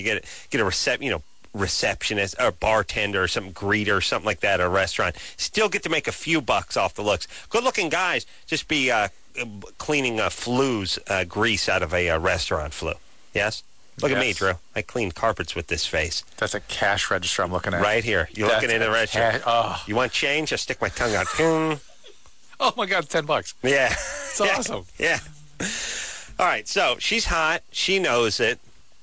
a receptionist or bartender or some greeter or something like that at a restaurant. Still get to make a few bucks off the looks. Good-looking guys just be cleaning flues, grease out of a restaurant flue. Yes? Look at me, Drew. I clean carpets with this face. That's a cash register I'm looking at. Right here. You're looking into the register. You want change? I stick my tongue out. Oh, my God, $10. Yeah. It's awesome. Yeah. All right, so she's hot. She knows it.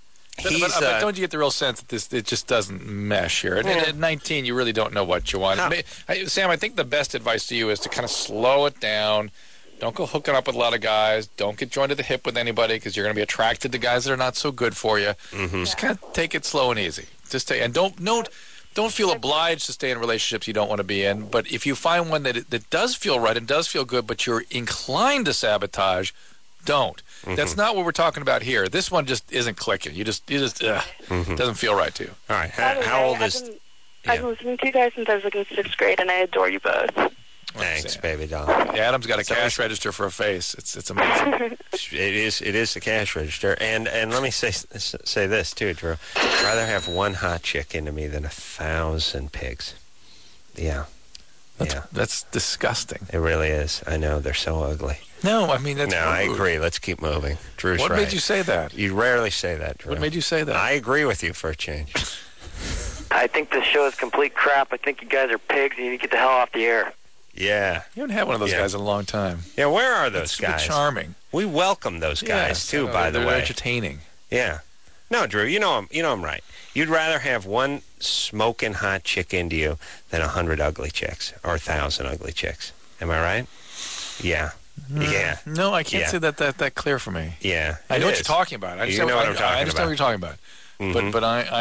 But don't you get the real sense that it just doesn't mesh here? At 19, you really don't know what you want. No. Sam, I think the best advice to you is to kind of slow it down, Don't go hooking up with a lot of guys. Don't get joined at the hip with anybody because you're going to be attracted to guys that are not so good for you. Just kind of take it slow and easy. And don't feel obliged to stay in relationships you don't want to be in. But if you find one that does feel right and does feel good, but you're inclined to sabotage, don't. That's not what we're talking about here. This one just isn't clicking. You just doesn't feel right to you. All right. By the How way, old is? I've been listening to you guys since I was like in 6th grade, and I adore you both. Thanks, baby doll. Adam's got a cash register for a face. It's amazing. It is the cash register, and let me say this too, Drew. I'd rather have one hot chick into me than 1,000 pigs. Yeah, That's disgusting. it really is. I know they're so ugly. No, I mean that's No, I rude. agree. Let's keep moving. Drew's What right. made you say that? You rarely say that, Drew. What made you say that? I agree with you for a change. I think this show is complete crap. I think you guys are pigs and you need to get the hell off the air. Yeah. You haven't had one of those Yeah. guys in a long time. Yeah, where are those It's guys? charming. We welcome those guys Yes, too, by the they're way. entertaining. Yeah. No, Drew, you know I'm right. You'd rather have one smoking hot chick into you than 100 ugly chicks or 1,000 ugly chicks. Am I right? Yeah. Yeah. No, I can't Yeah. say that clear for me. Yeah. I it know what is. you're talking about. I You understand know what I'm talking I understand about. what you're talking about. Mhm.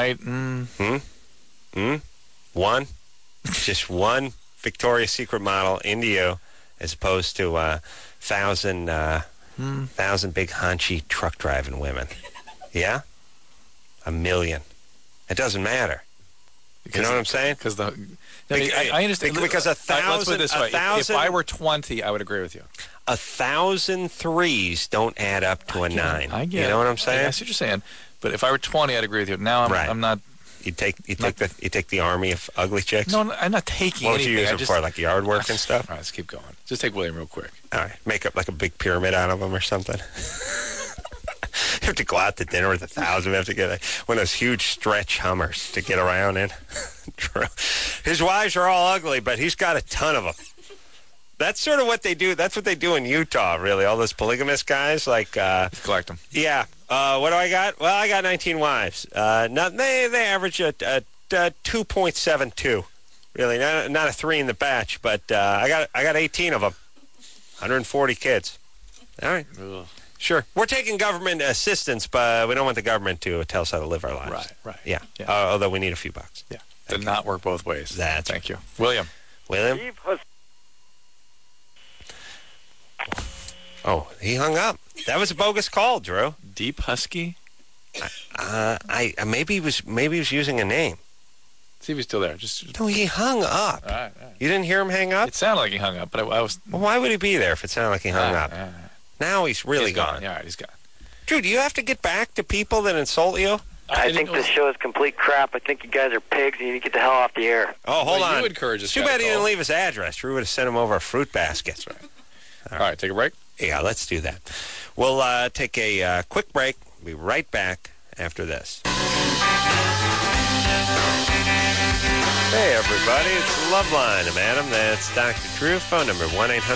But One? Just one Victoria's Secret model into you as opposed to 1,000 big haunchy truck driving women. Yeah? 1,000,000. It doesn't matter. You know what I'm saying? Because I understand. Because Let's put it this way. If 1,000 I were 20, I would agree with you. 1,000 threes don't add up to a 9. I get You it. know what I'm saying? I see what you're saying. But if I were 20, I'd agree with you. Now Right. I'm not. You take the army of ugly chicks. No, I'm not taking What would anything. you use I them just, for? Like yard work and stuff. All right, let's keep going. Just take William real quick. All right, make up like a big pyramid out of them or something. You have to go out to dinner with 1,000. We have to get one of those huge stretch Hummers to get around in. His wives are all ugly, but he's got a ton of them. That's sort of what they do. That's what they do in Utah, really. All those polygamous guys, like Collect them. yeah. What do I got? Well, I got 19 wives. They average a 2.72. Really, not a 3 in the batch, but I got 18 of them. 140 kids. All right. Ugh. Sure. We're taking government assistance, but we don't want the government to tell us how to live our lives. Right. Yeah. Yeah. Although we need a few bucks. Yeah. Did not work both ways. Thank you. William. William? Oh, he hung up. That was a bogus call, Drew. Deep Husky? Maybe he was using a name. See if he's still there. Just No, he hung up. all right. You didn't hear him hang up? It sounded like he hung up, but I was. Well, why would he be there if it sounded like he hung up? Now he's really He's gone. Yeah, all right, he's gone. Drew, do you have to get back to people that insult you? I think this show is complete crap. I think you guys are pigs and you need to get the hell off the air. Oh, hold Well, on. you encourage this Too guy to bad he call. didn't leave his address. Drew would have sent him over a fruit basket. That's right. All right, take a break. Yeah, let's do that. We'll take a quick break. We'll be right back after this. Hey, everybody. It's Loveline. I'm Adam. That's Dr. Drew. Phone number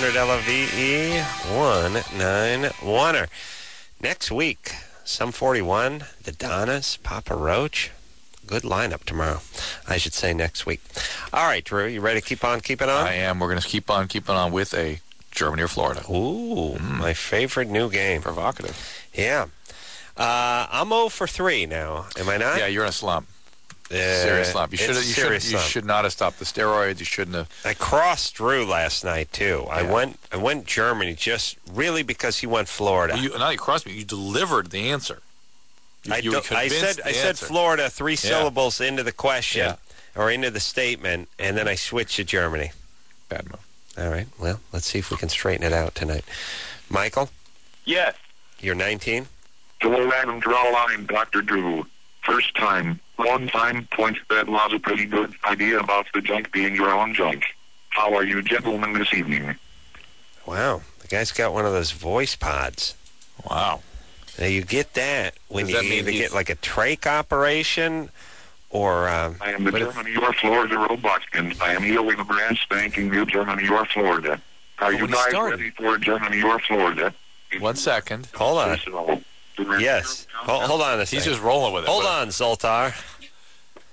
1-800-LOVE-191. Next week, Sum 41, the Donnas, Papa Roach. Good lineup tomorrow. I should say next week. All right, Drew, you ready to keep on keeping on? I am. We're going to keep on keeping on with a Germany or Florida. Ooh, my favorite new game. Provocative. Yeah. I'm 0 for 3 now. Am I not? Yeah, you're in a slump. Serious slump. You should not have stopped the steroids. You shouldn't have. I crossed Drew last night too. Yeah. I went Germany just really because he went Florida. Well, not you crossed me. You delivered the answer. I convinced the said answer. Florida 3 syllables into the question Yeah. or into the statement, and then I switched to Germany. Bad move. All right. Well, let's see if we can straighten it out tonight. Michael, Yes. you're 19. Hello, Adam. Draw a line, Dr. Drew. First time, long time, point that was a pretty good idea about the junk being your own junk. How are you gentlemen this evening? Wow, the guy's got one of those voice pods. Wow. Now you get that when Does you that mean either he's- get like a trach operation or I am the Germany or Florida robot, and I am here with a brand spanking new Germany or Florida. Are you when he guys started. ready for Germany or Florida? 1 second. hold on. So, Yes. Hold on a second. He's just rolling with it. Hold on, Zoltar. Everybody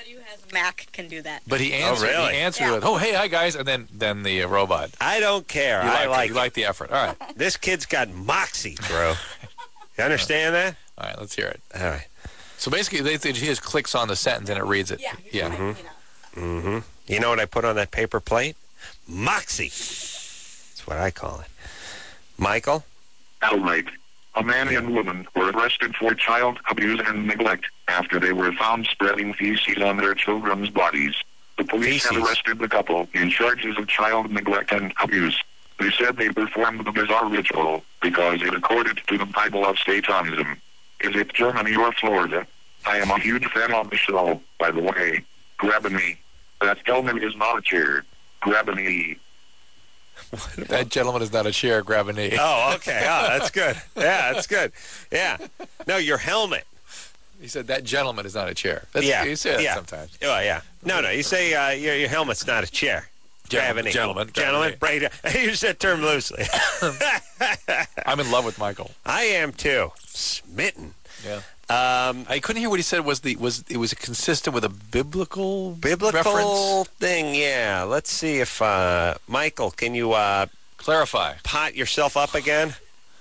Anybody who has a Mac can do that. But he answered. really? He answered with, "Oh, hey, hi guys," and then the robot. I don't care. I You like the effort. All right. This kid's got moxie, bro. You understand that? All right. Let's hear it. All right. So basically, he just clicks on the sentence and it reads it. Yeah. Mm-hmm. You know what I put on that paper plate? Moxie. That's what I call it. Michael? Alright. A man and woman were arrested for child abuse and neglect after they were found spreading feces on their children's bodies. The police have arrested the couple in charges of child neglect and abuse. They said they performed the bizarre ritual because it accorded to the Bible of Satanism. Is it Germany or Florida? I am a huge fan of the show, by the way. Grab a knee. That helmet is not a chair. Grab a knee. That gentleman is not a chair. Grab a knee. Oh, okay. Oh, that's good. Yeah, that's good. Yeah. No, your helmet. He said that gentleman is not a chair. You say that sometimes. Oh, yeah. No. You say your helmet's not a chair. Grab a knee. Gentleman. Right. I use that term loosely. I'm in love with Michael. I am too. Smitten. Yeah. I couldn't hear what he said. It was consistent with a biblical reference thing? Yeah. Let's see if Michael, can you clarify? Pot yourself up again.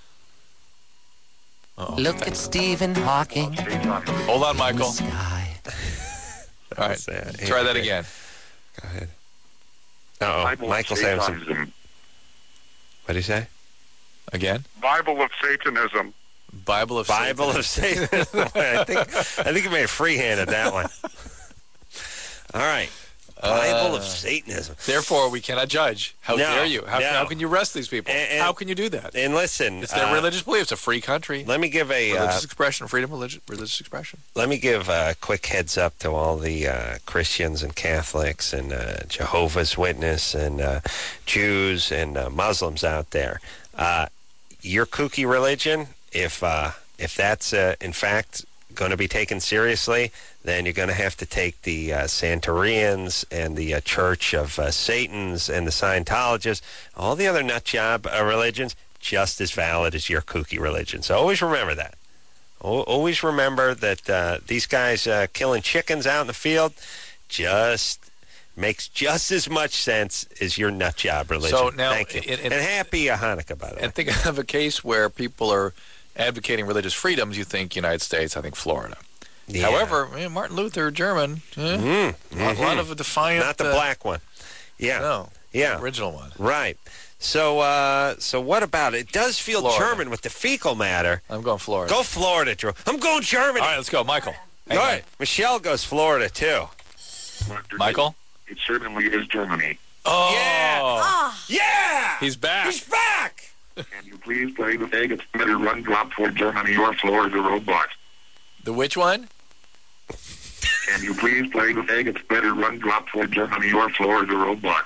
Look at Stephen Hawking. Hold on, Michael. All right. Try that again. Go ahead. Michael's having some. What did he say? Again? Bible of Satanism. Bible of Satanism. I think you may have freehanded that one. All right. Bible of Satanism. Therefore, we cannot judge. How dare you? How can you arrest these people? How can you do that? And listen, it's their religious belief. It's a free country. Let me give a religious expression, freedom of religious expression. Let me give a quick heads up to all the Christians and Catholics and Jehovah's Witness and Jews and Muslims out there. Your kooky religion, if that's in fact going to be taken seriously, then you're going to have to take the Santorians and the Church of Satans and the Scientologists, all the other nutjob religions, just as valid as your kooky religion. So always remember that. Always remember that these guys killing chickens out in the field just makes just as much sense as your nutjob religion. So now, thank you. And happy Hanukkah, by the way. And think of a case where people are advocating religious freedoms. You think United States, I think Florida. Yeah. However, Martin Luther, German, a lot of a defiant. Not the black one. Yeah. No. Yeah. The original one. Right. So what about it? It does feel Florida. German with the fecal matter. I'm going Florida. Go Florida, Drew. I'm going Germany. All right, let's go, Michael. All right. Michelle goes Florida too. Michael? It certainly is Germany. Oh. Yeah. Yeah. He's back. He's back. Can you please play the Vegas better run drop for Germany or Florida robot? The which one? Can you please play the Vegas better run drop for Germany or Florida robot?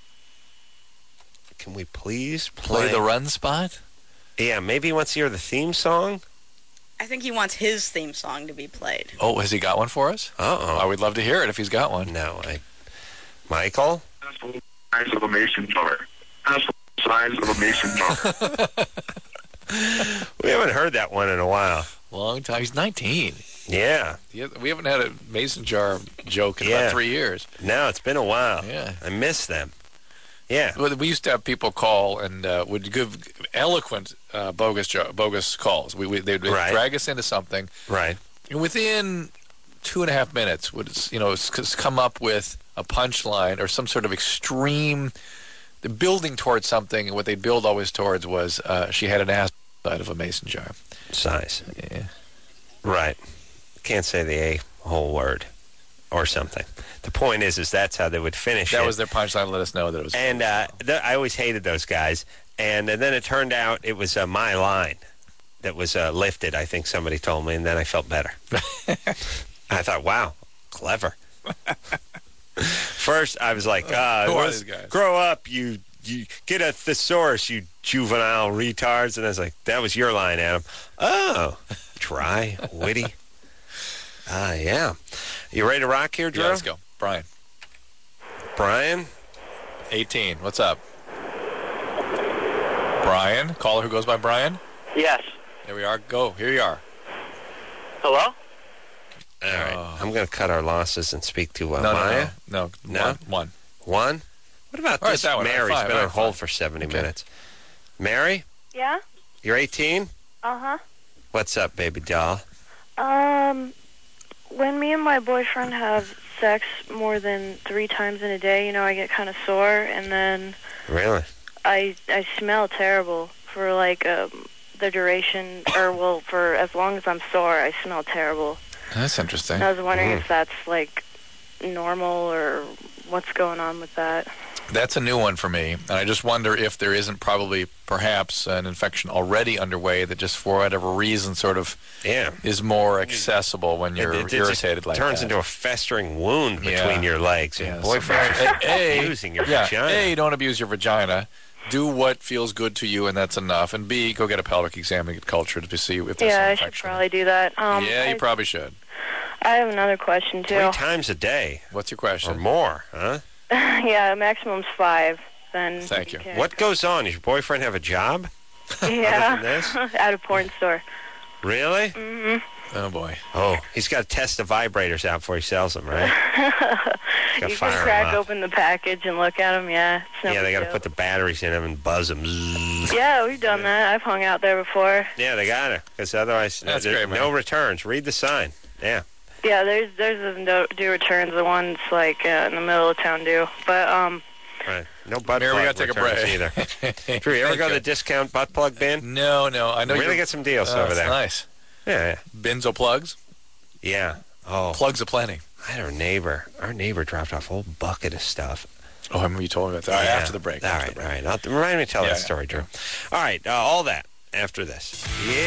Can we please play the run spot? Yeah, maybe he wants to hear the theme song. I think he wants his theme song to be played. Oh, has he got one for us? I would love to hear it if he's got one. No, Michael? Size of a mason jar. Size of a mason jar. We haven't heard that one in a while. Long time. He's 19. Yeah. We haven't had a mason jar joke in about 3 years. No, it's been a while. Yeah. I miss them. Yeah. Well, we used to have people call and would give eloquent bogus calls. They'd drag us into something. Right. And within 2.5 minutes would come up with a punchline or some sort of extreme building towards something, and what they'd build always towards was she had an ass out of a mason jar. Size. Yeah. Right. Can't say the whole word or something. The point is that's how they would finish That was their punchline to let us know that it was. And I always hated those guys. And then it turned out it was my line that was lifted, I think somebody told me, and then I felt better. I thought, wow, clever. First, I was like, who are these guys? Grow up, you get a thesaurus, you juvenile retards. And I was like, that was your line, Adam. Oh, dry, witty. Yeah. You ready to rock here, Drew? Yeah, let's go. Brian. Brian? 18. What's up? Brian? Caller who goes by Brian? Yes. There we are. Go. Here you are. Hello? All right. I'm going to cut our losses and speak to No. Maya. No. One. One? What about All right, this? that one. Mary's All right, been fine, on hold fine. for 70 minutes. Mary, Yeah? you're 18? Uh-huh. What's up, baby doll? When me and my boyfriend have sex more than 3 times in a day, I get kind of sore, and then Really? I smell terrible for, like, the duration, or, for as long as I'm sore, I smell terrible. That's interesting. And I was wondering if that's, like, normal, or what's going on with that. That's a new one for me, and I just wonder if there isn't probably perhaps an infection already underway that just for whatever reason sort of is more accessible when you're It irritated like that. turns into a festering wound between your legs. And boyfriend abusing your vagina. A, don't abuse your vagina. Do what feels good to you, and that's enough. And B, go get a pelvic exam and get cultured to see if there's Yeah, an I infection. should probably do that. You probably should. I have another question, too. 3 times a day. What's your question? Or more, huh? Yeah, maximum's 5. Then Thank you. can- What goes on? Does your boyfriend have a job? Yeah, Other than this? at a porn store. Really? Mm-hmm. Oh, boy. Oh, he's got to test the vibrators out before he sells them, right? You can fire 'em crack up. open the package and look at them, yeah. It's no Yeah, they big got to deal. put the batteries in them and buzz them. Yeah, we've done that. I've hung out there before. Yeah, they got to, because otherwise, That's there's great, man. no returns. Read the sign. Yeah. Yeah, there's no do returns. The ones like in the middle of town do, but Right. No butt Mary, we plug gotta take a returns break. either. Drew, you ever Thank go to you. the discount butt plug bin? No. I know Really you get some deals over that's there. Nice. Yeah. Bins o' plugs. Yeah. Oh. Plugs aplenty. I had our neighbor dropped off a whole bucket of stuff. Oh, I remember you told me about that. All right, after the break. All right. Remind me to tell that story, Drew. All right, all that after this.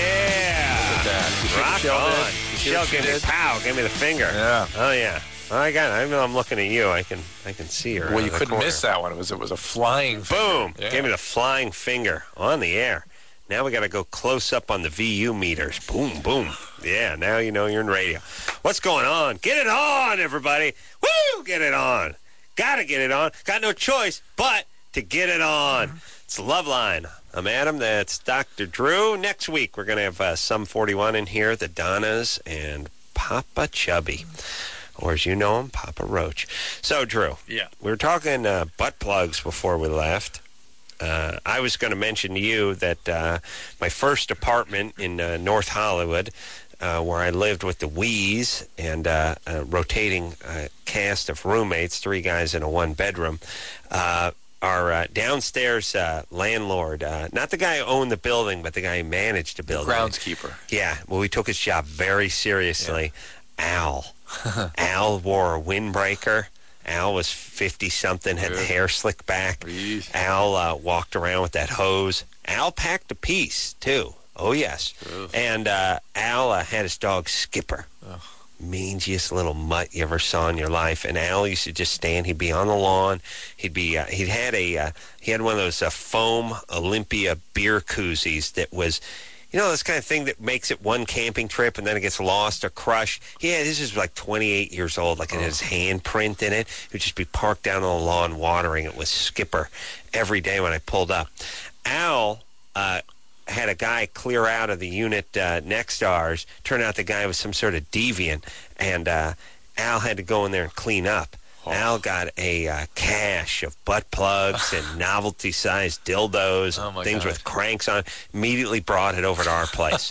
Yeah. Rock on. Michelle gave me pow, gave me the finger. Yeah. Oh yeah. I got it. I know I'm looking at you. I can see her. Well, out you of the couldn't corner. miss that one. It was a flying Boom. finger. Yeah. Gave me the flying finger on the air. Now we got to go close up on the VU meters. Boom, boom. Yeah, now you know you're in radio. What's going on? Get it on, everybody. Woo! Get it on. Got to get it on. Got no choice but to get it on. It's Loveline. I'm Adam. That's Dr. Drew. Next week, we're going to have Sum 41 in here, the Donnas, and Papa Chubby. Or as you know him, Papa Roach. So, Drew. Yeah. We were talking butt plugs before we left. I was going to mention to you that my first apartment in North Hollywood, where I lived with the Wheeze and a rotating cast of roommates, 3 guys in a 1-bedroom, our downstairs landlord, not the guy who owned the building, but the guy who managed the building. Groundskeeper. Yeah, well, we took his job very seriously. Al. Al wore a windbreaker. Al was 50-something, had the hair slicked back. Al walked around with that hose. Al packed a piece, too. Oh, yes. And Al had his dog Skipper. Mangiest little mutt you ever saw in your life. And Al used to just stand. He'd be on the lawn. He had one of those foam Olympia beer koozies that was, this kind of thing that makes it one camping trip and then it gets lost or crushed. Yeah, this is like 28 years old, like it has handprint in it. He would just be parked down on the lawn watering it with Skipper every day when I pulled up. Al had a guy clear out of the unit next to ours. Turned out the guy was some sort of deviant, and Al had to go in there and clean up. Al got a cache of butt plugs and novelty-sized dildos, things with cranks on. Immediately brought it over to our place.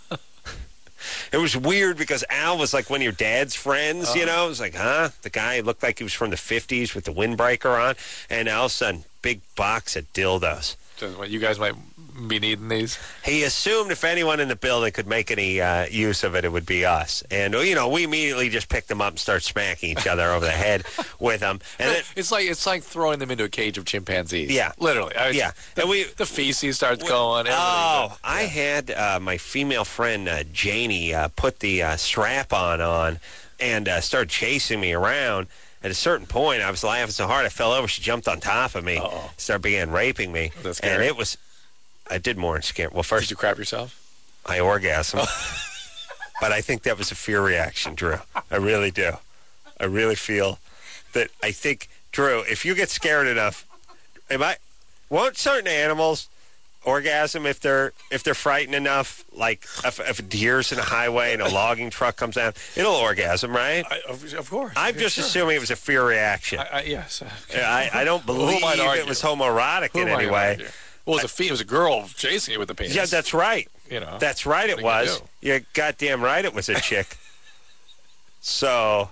It was weird because Al was like one of your dad's friends, It was like, huh? The guy looked like he was from the 50s with the windbreaker on, and all of a sudden, big box of dildos. What, you guys might be needing these? He assumed if anyone in the building could make any use of it, it would be us. And, we immediately just picked them up and started smacking each other over the head with them. And it's like throwing them into a cage of chimpanzees. Yeah. Literally. Yeah. The feces starts going. Oh, I had my female friend, Janie, put the strap-on and started chasing me around. At a certain point, I was laughing so hard I fell over. She jumped on top of me, began raping me. That's and scary. I did more than scare. Well, first, did you crap yourself? I orgasmed. But I think that was a fear reaction, Drew. I really do. I really feel that Drew, if you get scared enough, won't certain animals orgasm if they're frightened enough? Like if a deer's in a highway and a logging truck comes down, it'll orgasm, right? Of course. I'm just assuming it was a fear reaction. Yes. I don't believe it was homoerotic in any way. Well, it was a girl chasing you with the penis. Yeah, that's right. That's right. It was. You're goddamn right. It was a chick. So,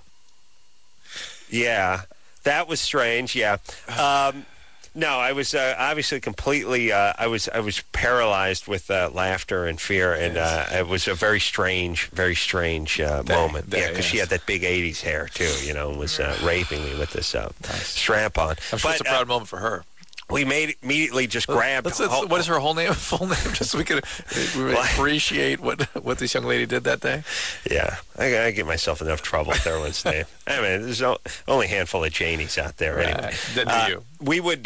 yeah, that was strange. Yeah. No, I was obviously completely. I was paralyzed with laughter and fear, and it was a very strange moment. Yeah, because she had that big '80s hair too, and was raping me with this strap on. I'm sure it's a proud moment for her. We immediately just grabbed. What is her whole name? Full name, just so we could appreciate what this young lady did that day. Yeah, I give myself enough trouble with everyone's name. I mean, there's only a handful of Janies out there anyway. We would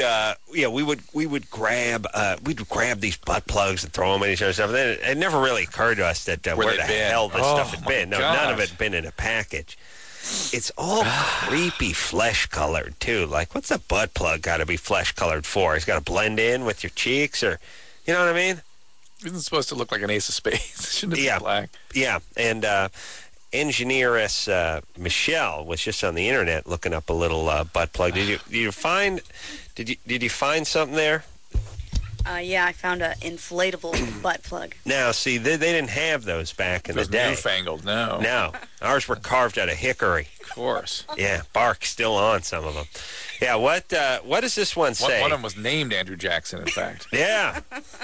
grab these butt plugs and throw them in each other's stuff. It never really occurred to us that where the hell this stuff had been. No, none of it had been in a package. It's all creepy flesh-colored, too. Like, what's a butt plug got to be flesh-colored for? It's got to blend in with your cheeks, or, you know what I mean? Isn't it supposed to look like an ace of spades? Shouldn't it be black? Yeah, and engineeress Michelle was just on the internet looking up a little butt plug. Did you find something there? Yeah, I found an inflatable butt plug. Now, see, they didn't have those back in the day. Newfangled, no. No. Ours were carved out of hickory. Of course. Yeah, bark still on some of them. Yeah, what does this one say? One of them was named Andrew Jackson, in fact. Yeah.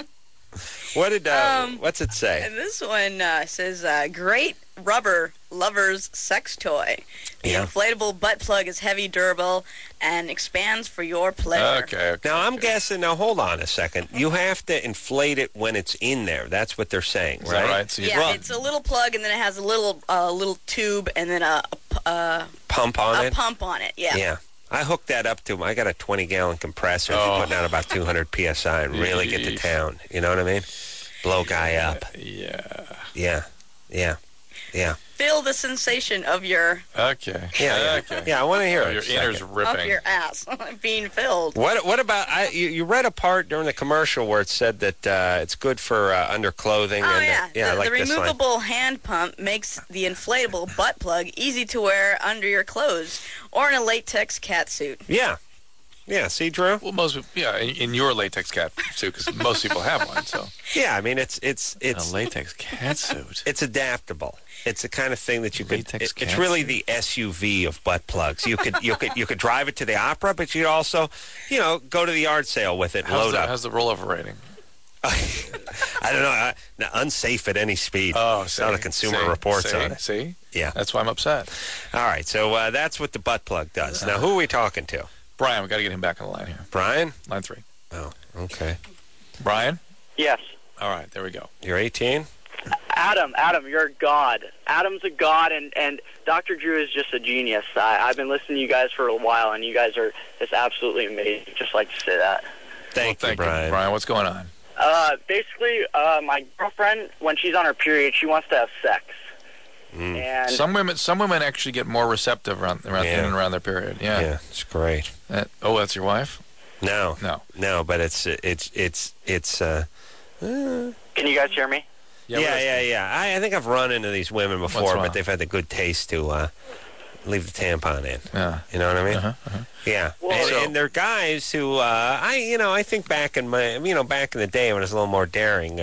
What's it say? This one says, great rubber lover's sex toy. The inflatable butt plug is heavy, durable, and expands for your pleasure. Okay. Now, I'm guessing, hold on a second. You have to inflate it when it's in there. That's what they're saying, right? Is that right? So it's a little plug, and then it has a little tube, and then a pump on it? A pump on it, yeah. Yeah. I hooked that up to I got a 20-gallon compressor putting out about 200 PSI and really get to town. You know what I mean? Blow guy up. Yeah. Feel the sensation of your... Okay. Yeah, I want to hear it. Your inner's ripping. Of your ass being filled. What about... You read a part during the commercial where it said that it's good for underclothing. The removable hand pump makes the inflatable butt plug easy to wear under your clothes or in a latex catsuit. Yeah. Yeah, see, Drew? Well, in your latex cat suit, because most people have one, so. Yeah, I mean, it's a latex cat suit. It's adaptable. It's the kind of thing that you could. It's really the SUV of butt plugs. You could drive it to the opera, but you could also, go to the yard sale with it and load up. How's the rollover rating? I don't know. Unsafe at any speed. Oh, it's not a Consumer Reports on it. See? Yeah. That's why I'm upset. All right, so that's what the butt plug does. Now, who are we talking to? Brian, we've got to get him back on the line here. Brian? Line 3. Oh, okay. Brian? Yes. All right, there we go. You're 18? Adam, you're a god. Adam's a god, and Dr. Drew is just a genius. I've been listening to you guys for a while, and you guys are just absolutely amazing. Just like to say that. Thank you, Brian. Brian, what's going on? Basically, my girlfriend, when she's on her period, she wants to have sex. And some women actually get more receptive around their period. Yeah, it's great. That's your wife? No, but it's. Can you guys hear me? Yeah. I think I've run into these women before, but they've had the good taste to leave the tampon in. Yeah, you know what I mean? Yeah, well, and they're guys who I think back in back in the day when it was a little more daring.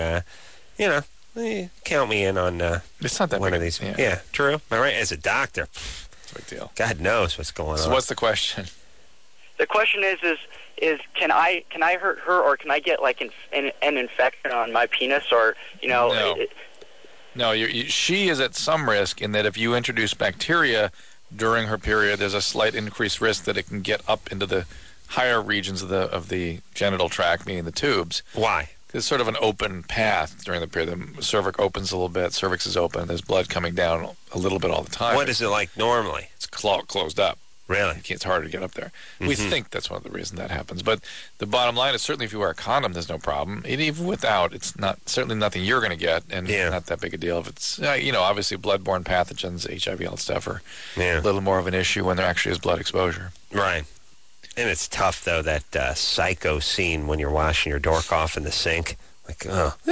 Count me in on it's not that one big of these. Yeah, true. Am I right? As a doctor, it's a big deal. God knows what's going on. So what's the question? The question is can I hurt her, or can I get like an infection on my penis, or No. She is at some risk in that if you introduce bacteria during her period, there's a slight increased risk that it can get up into the higher regions of the genital tract, meaning the tubes. Why? It's sort of an open path during the period. The cervix opens a little bit, cervix is open, there's blood coming down a little bit all the time. What is it like normally? It's closed up. Really? It's harder to get up there. Mm-hmm. We think that's one of the reasons that happens. But the bottom line is certainly if you wear a condom, there's no problem. Even without, it's certainly nothing you're going to get, and not that big a deal. If it's, obviously bloodborne pathogens, HIV, all that stuff are a little more of an issue when there actually is blood exposure. Right. And it's tough, though, that psycho scene when you're washing your dork off in the sink. Like,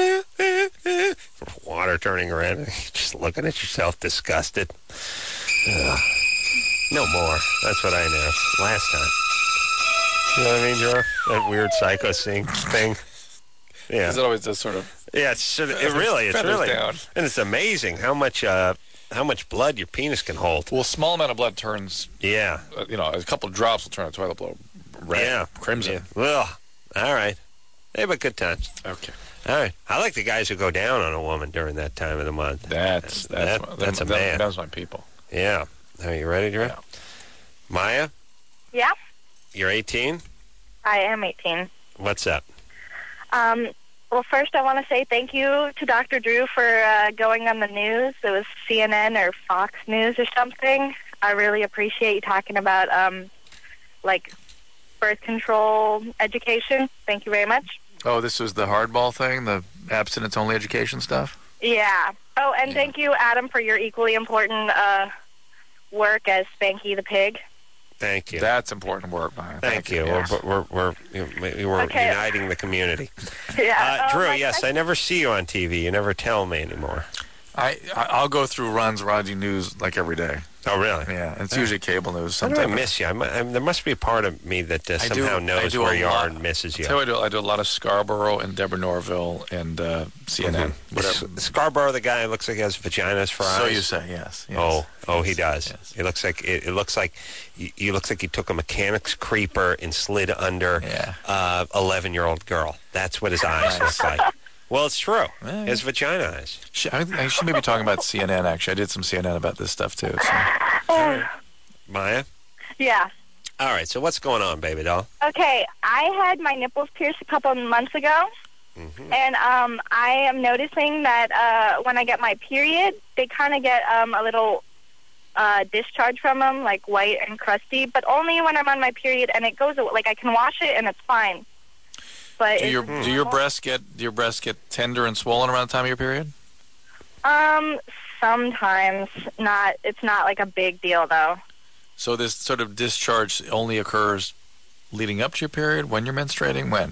water turning red. Just looking at yourself disgusted. No more. That's what I know. Last time. You know what I mean, Joe? That weird psycho scene thing. Yeah. Because it always does sort of... Yeah, it's really... down. And it's amazing how much blood your penis can hold. Well, a small amount of blood turns... Yeah. A couple of drops will turn a toilet bowl red, crimson. Yeah. Well, all right. Hey, but good times. Okay. All right. I like the guys who go down on a woman during that time of the month. That's a man. That's my people. Yeah. Are you ready, Drew? Yeah. Maya, Yeah, you're 18? I am 18. What's up? Well, first I want to say thank you to Dr. Drew for going on the news. It was CNN or Fox News or something. I really appreciate you talking about, birth control education. Thank you very much. Oh, this was the hardball thing, the abstinence-only education stuff? Yeah. Oh, and thank you, Adam, for your equally important work as Spanky the Pig. Thank you. That's important work, Maya. Thank you. Yes. We're uniting the community. Yeah. Drew, yes, I never see you on TV. You never tell me anymore. I'll go through runs, Raji News, like every day. Oh, really? Yeah, it's usually cable news. How do I Sometimes miss you? there must be a part of me that somehow knows where you are and misses you. I do a lot of Scarborough and Deborah Norville and CNN. Mm-hmm. Scarborough, the guy who looks like he has vaginas for eyes. So you say, yes. Oh, he does. Yes. It looks like he looks like he took a mechanic's creeper and slid under 11-year-old girl. That's what his eyes look like. Well, it's true. Yeah. His vagina eyes. I should maybe talking about CNN, actually. I did some CNN about this stuff, too. So. Maya? Yeah. All right, so what's going on, baby doll? Okay, I had my nipples pierced a couple of months ago, and I am noticing that when I get my period, they kind of get a little discharge from them, like white and crusty, but only when I'm on my period, and it goes away. Like, I can wash it, and it's fine. But do your breasts get tender and swollen around the time of your period? Sometimes not. It's not like a big deal though. So this sort of discharge only occurs leading up to your period, when you're menstruating, when?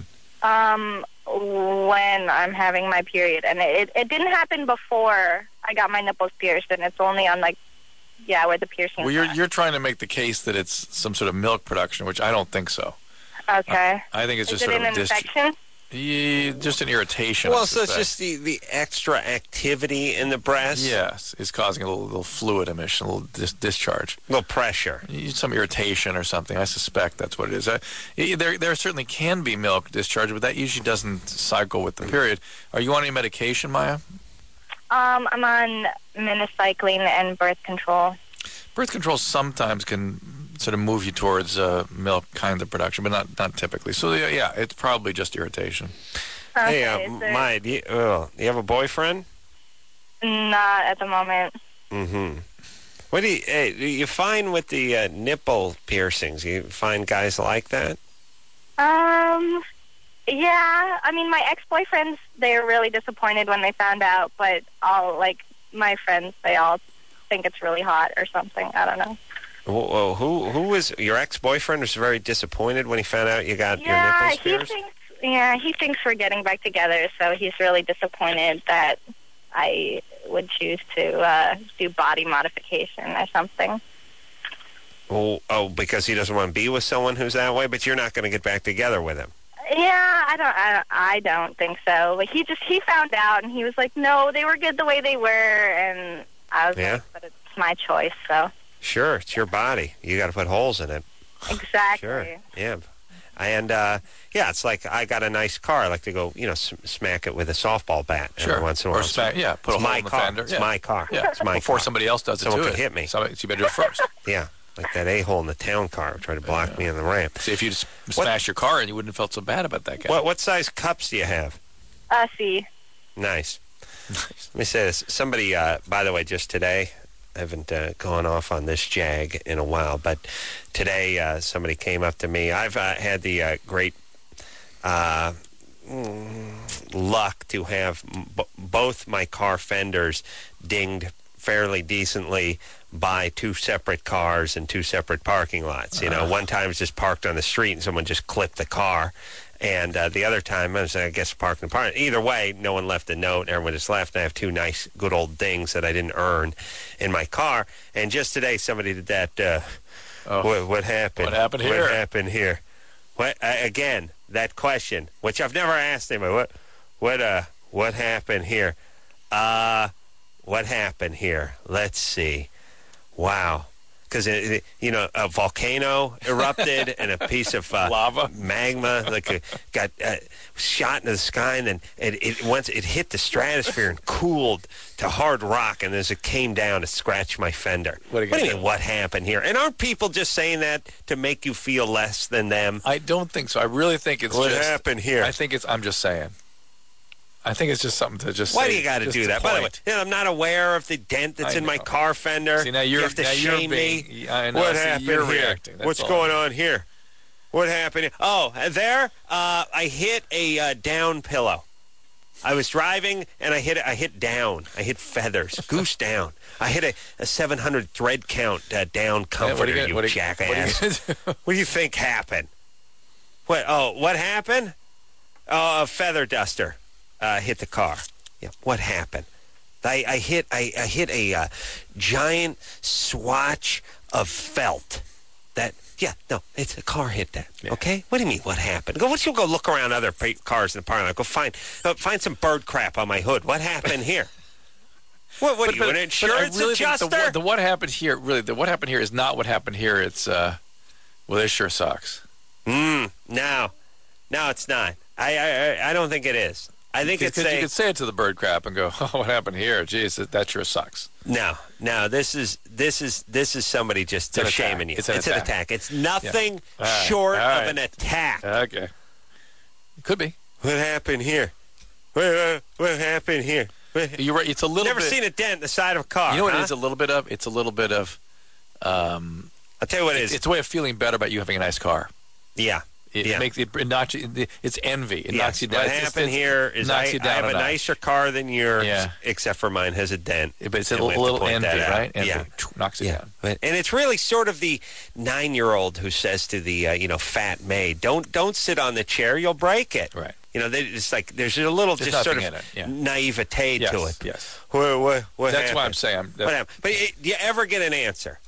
When I'm having my period, and it didn't happen before I got my nipples pierced, and it's only on where the piercing. Well, you're trying to make the case that it's some sort of milk production, which I don't think so. Okay. I think it's just sort of an infection? Just an irritation. Well, so it's just the extra activity in the breast? Yes, it's causing a little fluid emission, a little discharge. A little pressure. Some irritation or something. I suspect that's what it is. There certainly can be milk discharge, but that usually doesn't cycle with the period. Are you on any medication, Maya? I'm on minocycline and birth control. Birth control sometimes can sort of move you towards milk kind of production, but not typically. So, yeah, it's probably just irritation. Okay, hey, Maya, do you have a boyfriend? Not at the moment. Mm-hmm. What do you find with the nipple piercings? You find guys like that? Yeah. I mean, my ex-boyfriends, they're really disappointed when they found out, but my friends, they all think it's really hot or something. I don't know. Well, who was your ex-boyfriend? Was very disappointed when he found out you got your nipples pierced? He thinks we're getting back together, so he's really disappointed that I would choose to do body modification or something. Oh, because he doesn't want to be with someone who's that way, but you're not going to get back together with him. Yeah, I don't think so. But he found out, and he was like, no, they were good the way they were, and I was like, but it's my choice, so. Sure, it's your body. You got to put holes in it. Exactly. Sure, yeah. And, it's like I got a nice car. I like to go, smack it with a softball bat every once in a while. Or put a hole in the fender. It's my car. Yeah, it's my before car. Somebody else does Someone it to could hit me. So you better do it first. Yeah, like that a-hole in the town car who tried to block me in the ramp. See, if you just smashed your car and you wouldn't have felt so bad about that guy. What size cups do you have? C. Nice. Let me say this. Somebody, by the way, just today, I haven't gone off on this jag in a while, but today somebody came up to me. I've had the great luck to have both my car fenders dinged fairly decently by two separate cars in two separate parking lots. You know, one time I was just parked on the street and someone just clipped the car. And the other time, I was, I guess, parked in the park. Either way, no one left a note. Everyone just left. And I have two nice, good old dings that I didn't earn in my car. And just today, somebody did that. What happened? What happened here? What happened here? Again, that question, which I've never asked anybody. What happened here? What happened here? Let's see. Wow. Because, a volcano erupted and a piece of lava, magma got shot into the sky, and then it hit the stratosphere and cooled to hard rock, and as it came down, it scratched my fender. What do you mean, what happened here? And aren't people just saying that to make you feel less than them? I don't think so. I really think it's what happened here? I'm just saying. I think it's just something to just Why say. do you got to do that? By the way, I'm not aware of the dent that's in my car fender. See, now you have to shame me. I know. What happened here? What's going on here? What happened? Oh, there, I hit a down pillow. I was driving, and I hit down. I hit feathers, goose down. I hit a 700 thread count down comforter, you jackass. What do you think happened? What happened? A feather duster. Hit the car. Yeah, what happened? I hit a giant swatch of felt. It's a car hit that. Yeah. Okay, what do you mean? What happened? Go look around other cars in the parking lot. Go find some bird crap on my hood. What happened here? What are you, an insurance adjuster? The what happened here? Really, the what happened here is not what happened here. It's this sure sucks. No, it's not. I don't think it is. I think it's you could say it to the bird crap and go, "Oh, what happened here? Geez, that sure sucks." No. This is somebody just shaming you. It's an attack. It's nothing short of an attack. Okay, it could be. What happened here? What happened here? You're right. It's a little. Never seen a dent in the side of a car. You know what it is? A little bit of. It's a little bit of. I'll tell you what it is. It's a way of feeling better about you having a nice car. Yeah. It makes it knocks you. It's envy. It knocks you down. What happened here is I have a nicer car than yours, except for mine has a dent. But it's a little envy, right? Envy knocks it down. And it's really sort of the 9-year-old who says to the fat maid, "Don't sit on the chair, you'll break it." Right. It's like there's a little just sort of naivete to it. Yes. What That's happened? why I'm saying. What happened? But do you ever get an answer?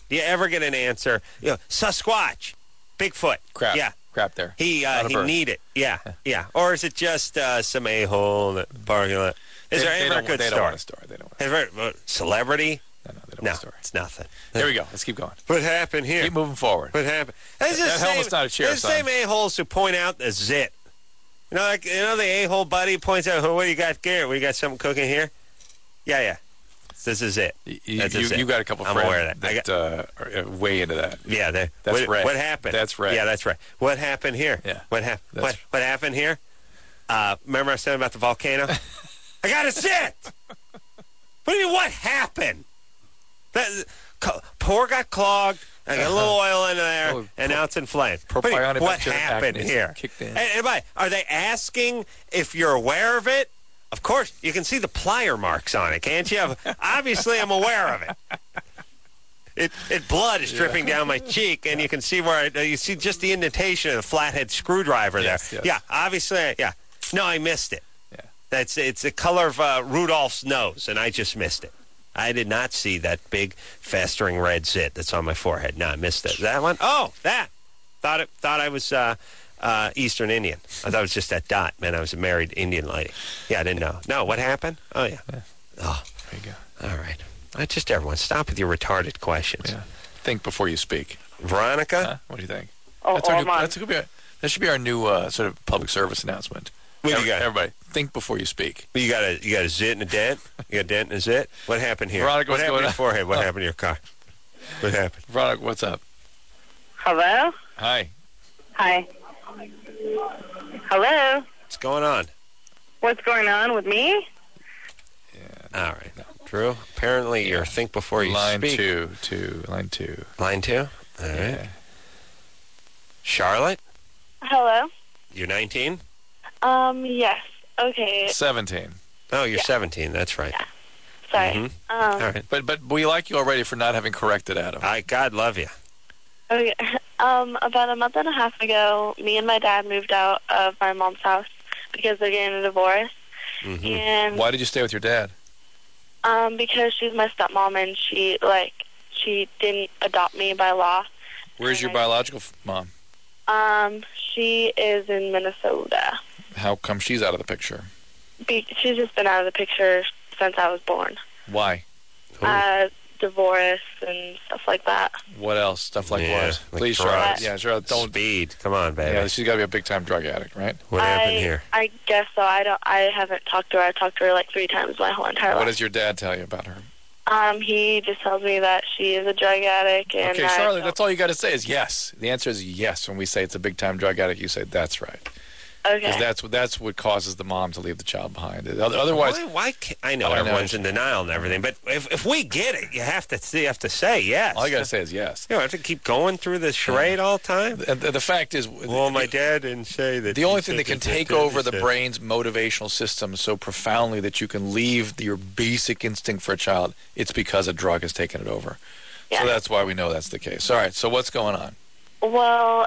Sasquatch, Bigfoot. Crap. Yeah. Crap there. He need it. Yeah. Or is it just some a-hole in the parking lot? Is there ever a good story? They don't want a story. They don't want celebrity? No, they don't want a story. It's nothing. There we go. Let's keep going. What happened here? Keep moving forward. What happened? That helmet's not a chair, There's the same a-holes who point out the zit. The a-hole buddy points out, what do you got, Garrett? We got something cooking here? Yeah. This is it. You got a couple I'm friends aware of that. Are way into that. Yeah, that's right. What happened? That's right. Yeah, that's right. What happened here? Yeah. What happened? What happened here? Remember I said about the volcano? I got to sit. What do you mean? What happened? Pour got clogged. I got a little oil in there, and now it's inflamed. What happened here? And are they asking if you're aware of it? Of course, you can see the plier marks on it, can't you? Obviously, I'm aware of it. Blood is dripping down my cheek, and you can see you see just the indentation of the flathead screwdriver there. Yes. Yeah, obviously, yeah. No, I missed it. Yeah. It's the color of Rudolph's nose, and I just missed it. I did not see that big, festering red zit that's on my forehead. No, I missed it. That one? Oh, that. Thought I was Eastern Indian. I thought it was just that dot. Man, I was a married Indian lady. Yeah, I didn't know. No, what happened? Oh, yeah. Oh, there you go. All right. Just everyone, stop with your retarded questions. Yeah. Think before you speak. Veronica? What do you think? That should be our new sort of public service announcement. What do you got? Everybody, think before you speak. You got a zit and a dent? You got a dent and a zit? What happened here? Veronica, what happened to your forehead? What happened to your car? What happened? Veronica, what's up? Hello? Hi. Hello? What's going on? What's going on with me? Yeah. All right. Drew, apparently you're think before you speak. Line two. Line 2? All right. Charlotte? Hello? You're 19? Yes. Okay. 17. Oh, you're 17. That's right. Yeah. Sorry. Mm-hmm. All right. But we like you already for not having corrected Adam. God love you. Okay. About a month and a half ago, me and my dad moved out of my mom's house because they're getting a divorce. Mm-hmm. And why did you stay with your dad? Because she's my stepmom and she didn't adopt me by law. Where's your biological mom? She is in Minnesota. How come she's out of the picture? She's just been out of the picture since I was born. Why? Divorce and stuff like that. What else? Stuff like Yeah, what? like Please, drugs. Charlotte. Yeah, Charlotte, don't. Speed. Come on, baby. Yeah, she's got to be a big-time drug addict, right? What happened here? I guess so. I haven't talked to her. I talked to her like 3 times my whole entire life. What does your dad tell you about her? He just tells me that she is a drug addict. And Okay, Charlotte, that's all you got to say is yes. The answer is yes. When we say it's a big-time drug addict, you say that's right. Okay. Because that's what causes the mom to leave the child behind. Otherwise, why can't, I know everyone's in denial and everything, but if we get it, you have to say yes. All you got to say is yes. You don't have to keep going through this charade all the time. And the fact is, well, my dad didn't say that. The only thing that can take over the brain's motivational system so profoundly that you can leave your basic instinct for a child, it's because a drug has taken it over. Yeah. So that's why we know that's the case. All right. So what's going on? Well,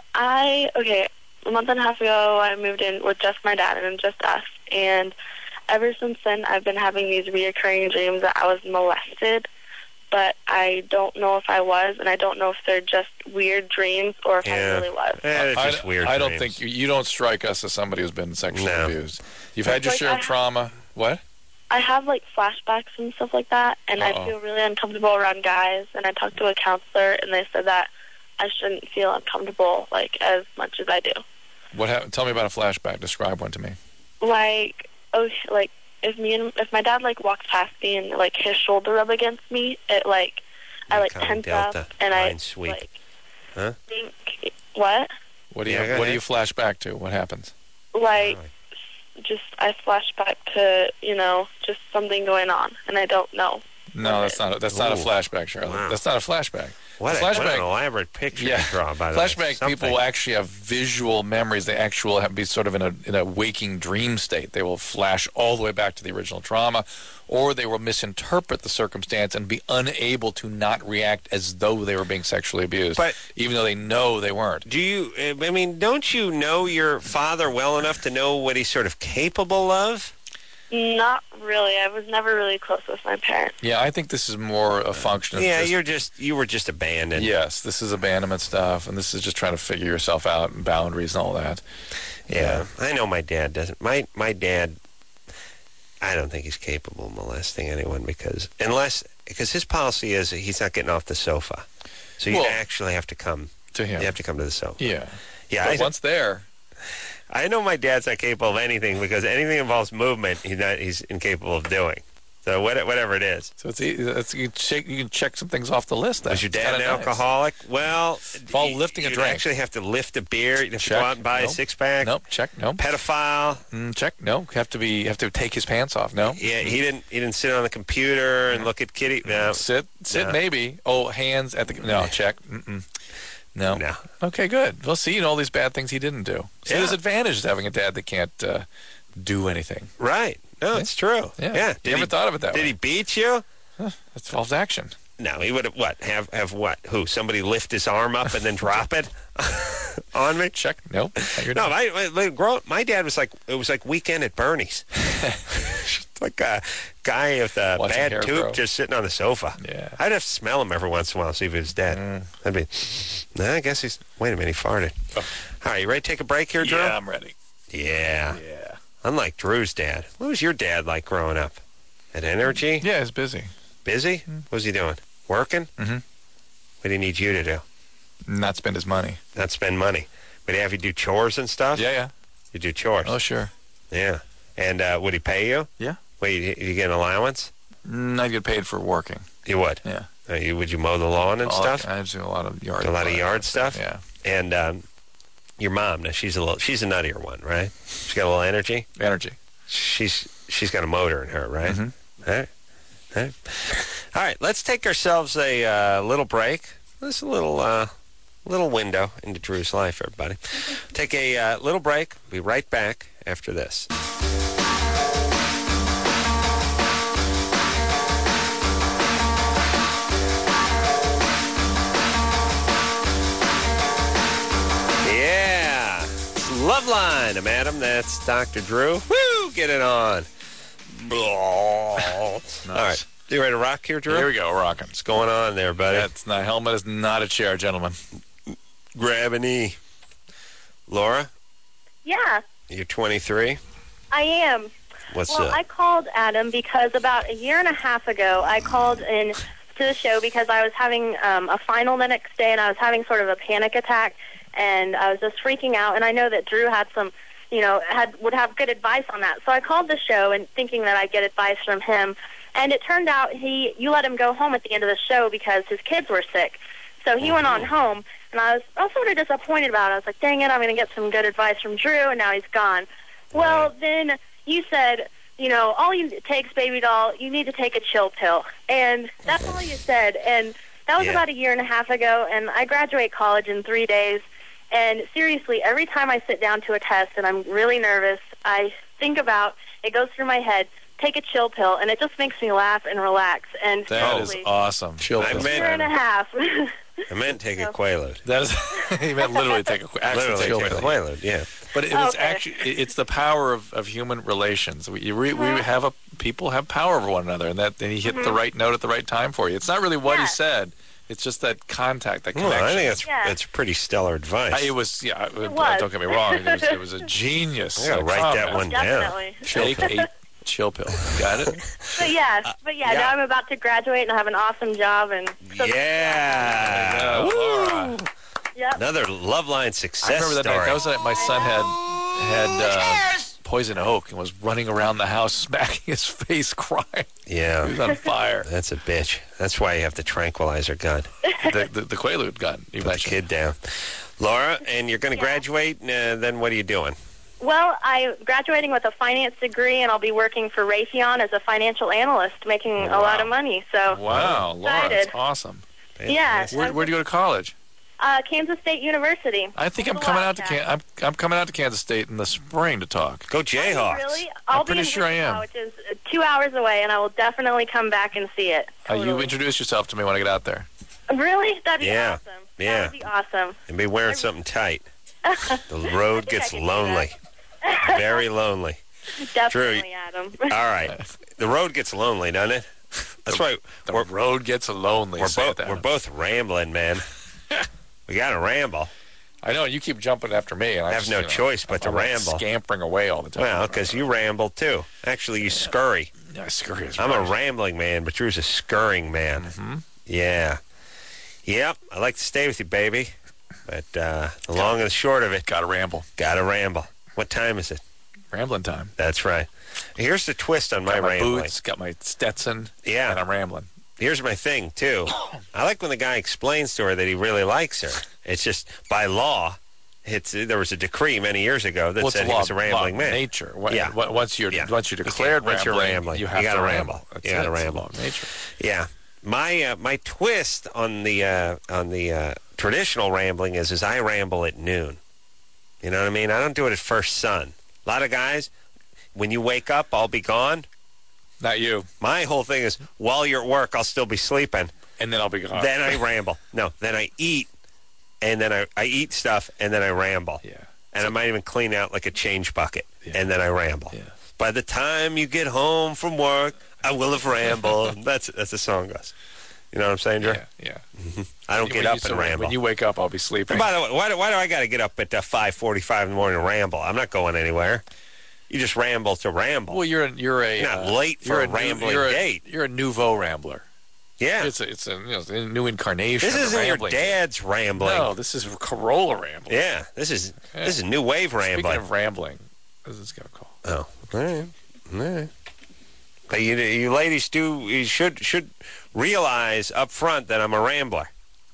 a month and a half ago, I moved in with just my dad and just us. And ever since then, I've been having these reoccurring dreams that I was molested. But I don't know if I was, and I don't know if they're just weird dreams or if I really was. It's just weird I don't dreams. think you don't strike us as somebody who's been sexually abused. You've had your Like, share of trauma. What? I have, like, flashbacks and stuff like that, and I feel really uncomfortable around guys. And I talked to a counselor, and they said that I shouldn't feel uncomfortable, like, as much as I do. What happened? Tell me about a flashback. Describe one to me. Like, if my dad, like, walks past me and, like, his shoulder rub against me, it, like, I, like, tense up, and I, sweep. Like, think, what? What do you flash back to? What happens? Like, I flash back to, just something going on, and I don't know. No, that's not a flashback, Charlotte. Wow. That's not a flashback. What an elaborate picture you draw, by the way. Flashback people actually have visual memories. They actually have be sort of in a waking dream state. They will flash all the way back to the original trauma, or they will misinterpret the circumstance and be unable to not react as though they were being sexually abused, even though they know they weren't. Don't you know your father well enough to know what he's sort of capable of? Not really. I was never really close with my parents. Yeah, I think this is more a function of you were just abandoned. Yes, this is abandonment stuff, and this is just trying to figure yourself out and boundaries and all that. Yeah, I know my dad doesn't. My dad, I don't think he's capable of molesting anyone because his policy is he's not getting off the sofa. So you actually have to come to him. You have to come to the sofa. Yeah. Yeah. But once there, I know my dad's not capable of anything because anything involves movement, he's incapable of doing. So whatever it is. So you can check some things off the list. Was your dad an alcoholic? Well, lifting a drink. You actually have to lift a beer. You have to go out and buy a 6-pack. Nope. Check. Nope. Pedophile. Check. No. Have to take his pants off. No. Yeah. He didn't sit on the computer and look at kitty. No. Sit. No. Maybe. Oh, hands at the. No. Check. No. Okay, good. Well, see, all these bad things he didn't do. So there's advantages to having a dad that can't do anything. Right. No, it's true. Yeah. You never thought of it that way. Did he beat you? That involves action. No, he would have have what? Who? Somebody lift his arm up and then drop it on me? Check. Nope. No, my dad was like Weekend at Bernie's. Like a guy with a bad tooth just sitting on the sofa. Yeah. I'd have to smell him every once in a while, see if he was dead. I'd be, I guess he's, wait a minute, he farted. Oh. All right, you ready to take a break here, Drew? Yeah, I'm ready. Yeah. Unlike Drew's dad. What was your dad like growing up? At Energy? Yeah, he's busy. Busy? What was he doing? Working? Mm-hmm. What did he need you to do? Not spend his money. Not spend money. Would he have you do chores and stuff? Yeah. You do chores? Oh, sure. Yeah. And would he pay you? Yeah. Wait, you get an allowance? I'd get paid for working. You would? Yeah. Would you mow the lawn and stuff? I do a lot of yard. A lot of yard stuff? Yeah. And your mom, now she's a nuttier one, right? She's got a little energy? Energy. She's got a motor in her, right? Mm-hmm. All right, let's take ourselves a little break. This is a little window into Drew's life, everybody. Take a little break. Be right back after this. Loveline. I'm Adam. That's Dr. Drew. Woo! Get it on. Nice. All right. You ready to rock here, Drew? Here we go, rocking. What's going on there, buddy? That's not helmet is not a chair, gentlemen. Grab a knee. Laura, Yeah, you're 23. I am. What's Well, up? I called Adam because about a year and a half ago, I called in to the show because I was having a final the next day, and I was having sort of a panic attack, and I was just freaking out. And I know that Drew had some, would have good advice on that. So I called the show and thinking that I'd get advice from him. And it turned out you let him go home at the end of the show because his kids were sick. So he went on home, and I was sort of disappointed about it. I was like, dang it, I'm going to get some good advice from Drew, and now he's gone. Well, then you said, all you takes, baby doll, you need to take a chill pill. And that's all you said. And that was about a year and a half ago, and I graduate college in 3 days. And seriously, every time I sit down to a test and I'm really nervous, I think about, it goes through my head, take a chill pill, and it just makes me laugh and relax. And that is awesome. Chill pill. A year and a half. I meant take a Quaalude. That is, he meant literally take a Quaalude. Yeah. But it's actually it's the power of human relations. We have people have power over one another, and he hit the right note at the right time for you. It's not really what he said. It's just that contact, that connection. Well, I think that's pretty stellar advice. It was. Don't get me wrong. It was a genius. I gotta write that one down. Take a chill pill. Got it? But now I'm about to graduate and I have an awesome job. And Woo! Yep. Another Loveline success I remember that story. night. That was the night my son had poison oak and was running around the house smacking his face crying. Yeah. He was on fire. That's a bitch. That's why you have the tranquilizer gun. the Quaalude gun. You put the kid down. Laura, and you're going to graduate, and then what are you doing? Well, I'm graduating with a finance degree, and I'll be working for Raytheon as a financial analyst, making a lot of money. So wow, Laura, that's awesome. Yeah. Where'd you go to college? Kansas State University. I think I'm coming out to I'm coming out to Kansas State in the spring to talk. Go Jayhawks! Really? I'm pretty sure I am. Which is 2 hours away, and I will definitely come back and see it. You introduce yourself to me when I get out there. Really? That'd be awesome. Yeah. That'd be awesome. And be wearing something tight. The road gets lonely. Very lonely. Definitely, Drew, Adam. All right. The road gets lonely, doesn't it? That's why the road gets lonely. We're both rambling, man. We got to ramble. I know. You keep jumping after me. And I have no choice but to ramble. Scampering away all the time. Well, because you ramble, too. Actually, you scurry. Yeah, I scurry. I'm a rambling man, but Drew's a scurrying man. Mm-hmm. Yeah. Yep. I like to stay with you, baby. But the long and the short of it. Got to ramble. Got to ramble. What time is it? Rambling time. That's right. Here's the twist on my rambling. Boots, got my Stetson. Yeah. And I'm rambling. Here's my thing, too. I like when the guy explains to her that he really likes her. It's just, by law, there was a decree many years ago that said he was a rambling man. Nature. Once you're declared rambling, you have to ramble. You got to ramble. Nature. Yeah. My twist on the traditional rambling is I ramble at noon. You know what I mean? I don't do it at first sun. A lot of guys, when you wake up, I'll be gone. Not you. My whole thing is, while you're at work, I'll still be sleeping. And then I'll be gone. Then I ramble. No, then I eat, and then I eat stuff, and then I ramble. Yeah. And I might even clean out like a change bucket, and then I ramble. Yeah. By the time you get home from work, I will have rambled. That's the song goes. You know what I'm saying, Drew? Yeah. I don't get up and ramble. When you wake up, I'll be sleeping. And by the way, why do I got to get up at 5:45 in the morning and ramble? I'm not going anywhere. You just ramble to ramble. Well, you're not late for a rambling date. You're a nouveau rambler. Yeah, it's a new incarnation. This isn't your dad's rambling. No, this is Corolla rambling. Yeah, this is new wave rambling. Speaking of rambling, this is going to call. Oh, all right. But you ladies should realize up front that I'm a rambler.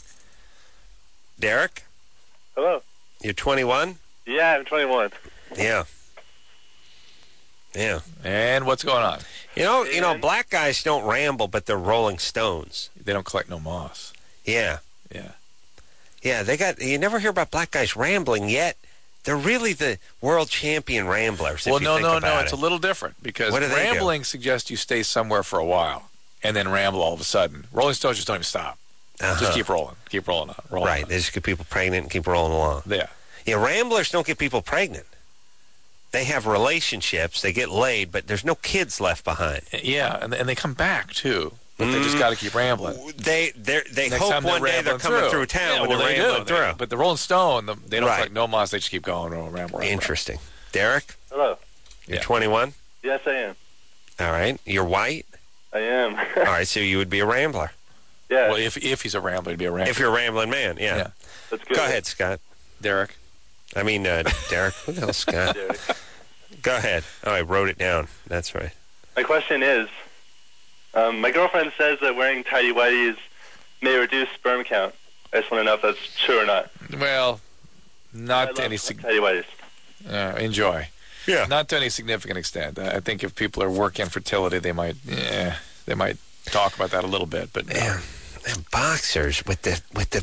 Derek? Hello. You're 21? Yeah, I'm 21. Yeah. Yeah. And what's going on? You know, black guys don't ramble, but they're Rolling Stones. They don't collect no moss. Yeah. Yeah. Yeah, you never hear about black guys rambling yet. They're really the world champion ramblers. Well, no. It's a little different because rambling suggests you stay somewhere for a while and then ramble all of a sudden. Rolling Stones just don't even stop. Just keep rolling. Keep rolling on. Right. They just get people pregnant and keep rolling along. Yeah. Yeah, ramblers don't get people pregnant. they have relationships, they get laid, but there's no kids left behind. Yeah, and they come back, too. But they just got to keep rambling. They hope one day they're coming through town when they're rambling through. But the Rolling Stone, they don't like no moss. They just keep going. Ramble. Interesting. Derek? Hello. You're 21? Yes, I am. All right. You're white? I am. All right, so you would be a rambler. Yeah. Well, if he's a rambler, he'd be a rambler. If you're a rambling man, yeah. That's good. Go ahead, Scott. Derek. I mean, Derek. Who the hell's Scott? Derek. Go ahead. Oh, I wrote it down. That's right. My question is, my girlfriend says that wearing tighty-whities may reduce sperm count. I just want to know if that's true or not. Well, not to any tighty-whities. Enjoy. Yeah. Not to any significant extent. I think if people are working on fertility, they might talk about that a little bit. But and boxers with the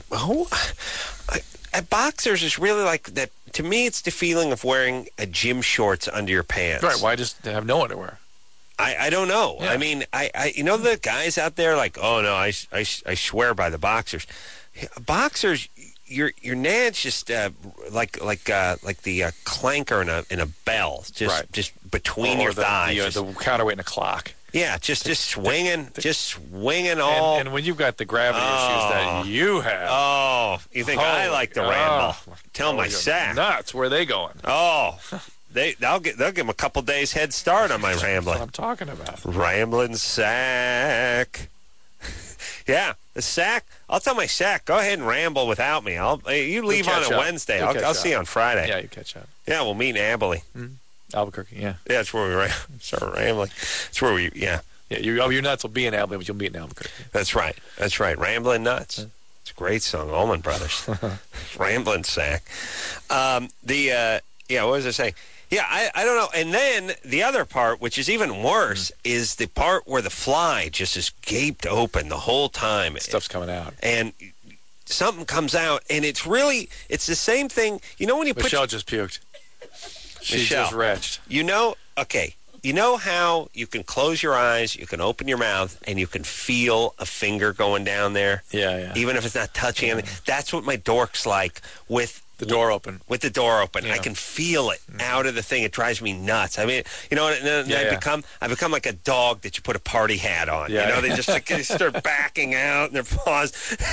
boxers is really like that. To me, it's the feeling of wearing a gym shorts under your pants. Right. Why just have no underwear? I don't know. Yeah. I mean, I you know the guys out there like, oh no, I swear by the boxers. Boxers, your nads just like the clanker in a bell, just between your thighs, the counterweight in a clock. Yeah, just swinging, all. And when you've got the gravity issues that you have, you think I like to ramble? Tell my sack nuts. Where are they going? Oh. They'll give them a couple days head start on my rambling. That's what I'm talking about. Rambling sack. Yeah, the sack. I'll tell my sack. Go ahead and ramble without me. You leave on a Wednesday. I'll see you on Friday. Yeah, you catch up. Yeah, we'll meet in Abilene. Albuquerque. Yeah. Yeah, that's where we start rambling. That's where we. Yeah. Yeah, your nuts will be in Abilene, but you'll meet in Albuquerque. That's right. Rambling Nuts. It's a great song, Allman Brothers. Rambling sack. What was I saying? Yeah, I don't know. And then the other part, which is even worse, is the part where the fly just is gaped open the whole time. Stuff's coming out. And something comes out, and it's the same thing. You know when you Michelle just puked. She just retched. You know how you can close your eyes, you can open your mouth, and you can feel a finger going down there? Yeah. Even if it's not touching anything. That's what my dork's like with the door open. With the door open. Yeah. I can feel it out of the thing. It drives me nuts. I mean, you know, I become like a dog that you put a party hat on. Yeah. You know, they just they start backing out and their paws.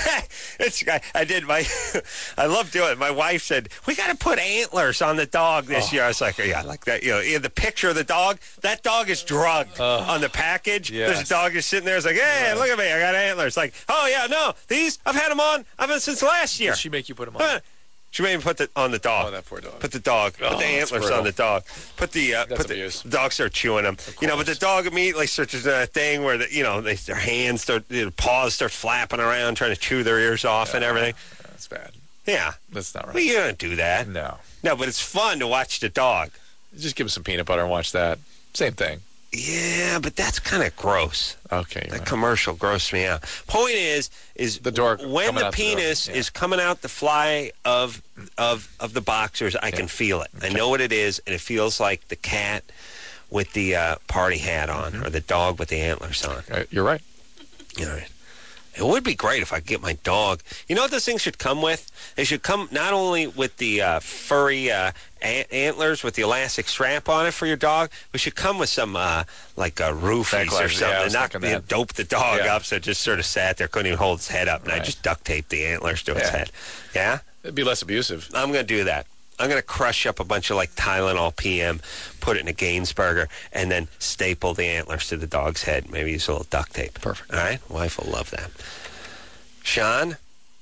I love doing it. My wife said, we got to put antlers on the dog this year. I was like, yeah, I like that. You know, the picture of the dog, that dog is drugged on the package. Yes. There's a dog just sitting there. It's like, hey, look at me. I got antlers. Like, oh, yeah, no, these, I've had them on. I've had them since last year. Did she make you put them on? She made me put it on the dog. Oh, that poor dog. Put the antlers on the dog. Put the dog start chewing them. You know, but the dog immediately starts doing that thing where their hands start, their paws start flapping around, trying to chew their ears off and everything. That's bad. Yeah, that's not right. Well, you don't do that. No, but it's fun to watch the dog. Just give him some peanut butter and watch that. Same thing. Yeah, but that's kind of gross. Okay, the commercial grossed me out. Point is the door when the penis is coming out the fly of the boxers. I can feel it. Okay. I know what it is, and it feels like the cat with the party hat on, or the dog with the antlers on. You're right. All right. It would be great if I could get my dog. You know what this thing should come with? They should come not only with the furry antlers with the elastic strap on it for your dog, we should come with some roofies or something. Yeah, dope the dog up so it just sort of sat there, couldn't even hold its head up, and I just duct taped the antlers to its head. Yeah? It'd be less abusive. I'm going to do that. I'm going to crush up a bunch of Tylenol PM, put it in a Gainsburger, and then staple the antlers to the dog's head. Maybe use a little duct tape. Perfect. All right? Wife will love that. Sean?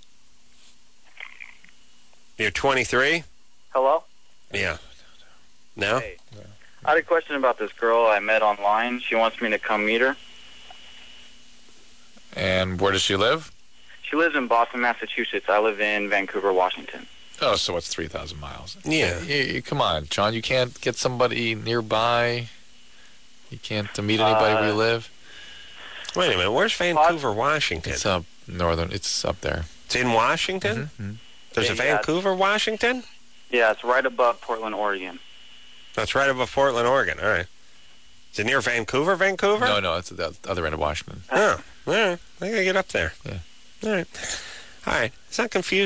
You're 23? Hello? Yeah. No? Hey. I had a question about this girl I met online. She wants me to come meet her. And where does she live? She lives in Boston, Massachusetts. I live in Vancouver, Washington. Oh, so it's 3,000 miles. Yeah. Come on, John. You can't get somebody nearby? You can't meet anybody where you live? Wait a minute. Where's Vancouver, Washington? It's up northern. It's up there. It's in Washington? Mm-hmm. There's a Vancouver, Washington? Yeah, it's right above Portland, Oregon. That's right above Portland, Oregon. All right. Is it near Vancouver? No, it's at the other end of Washington. Oh, all right. I got to get up there. Yeah. All right. It's not confusing.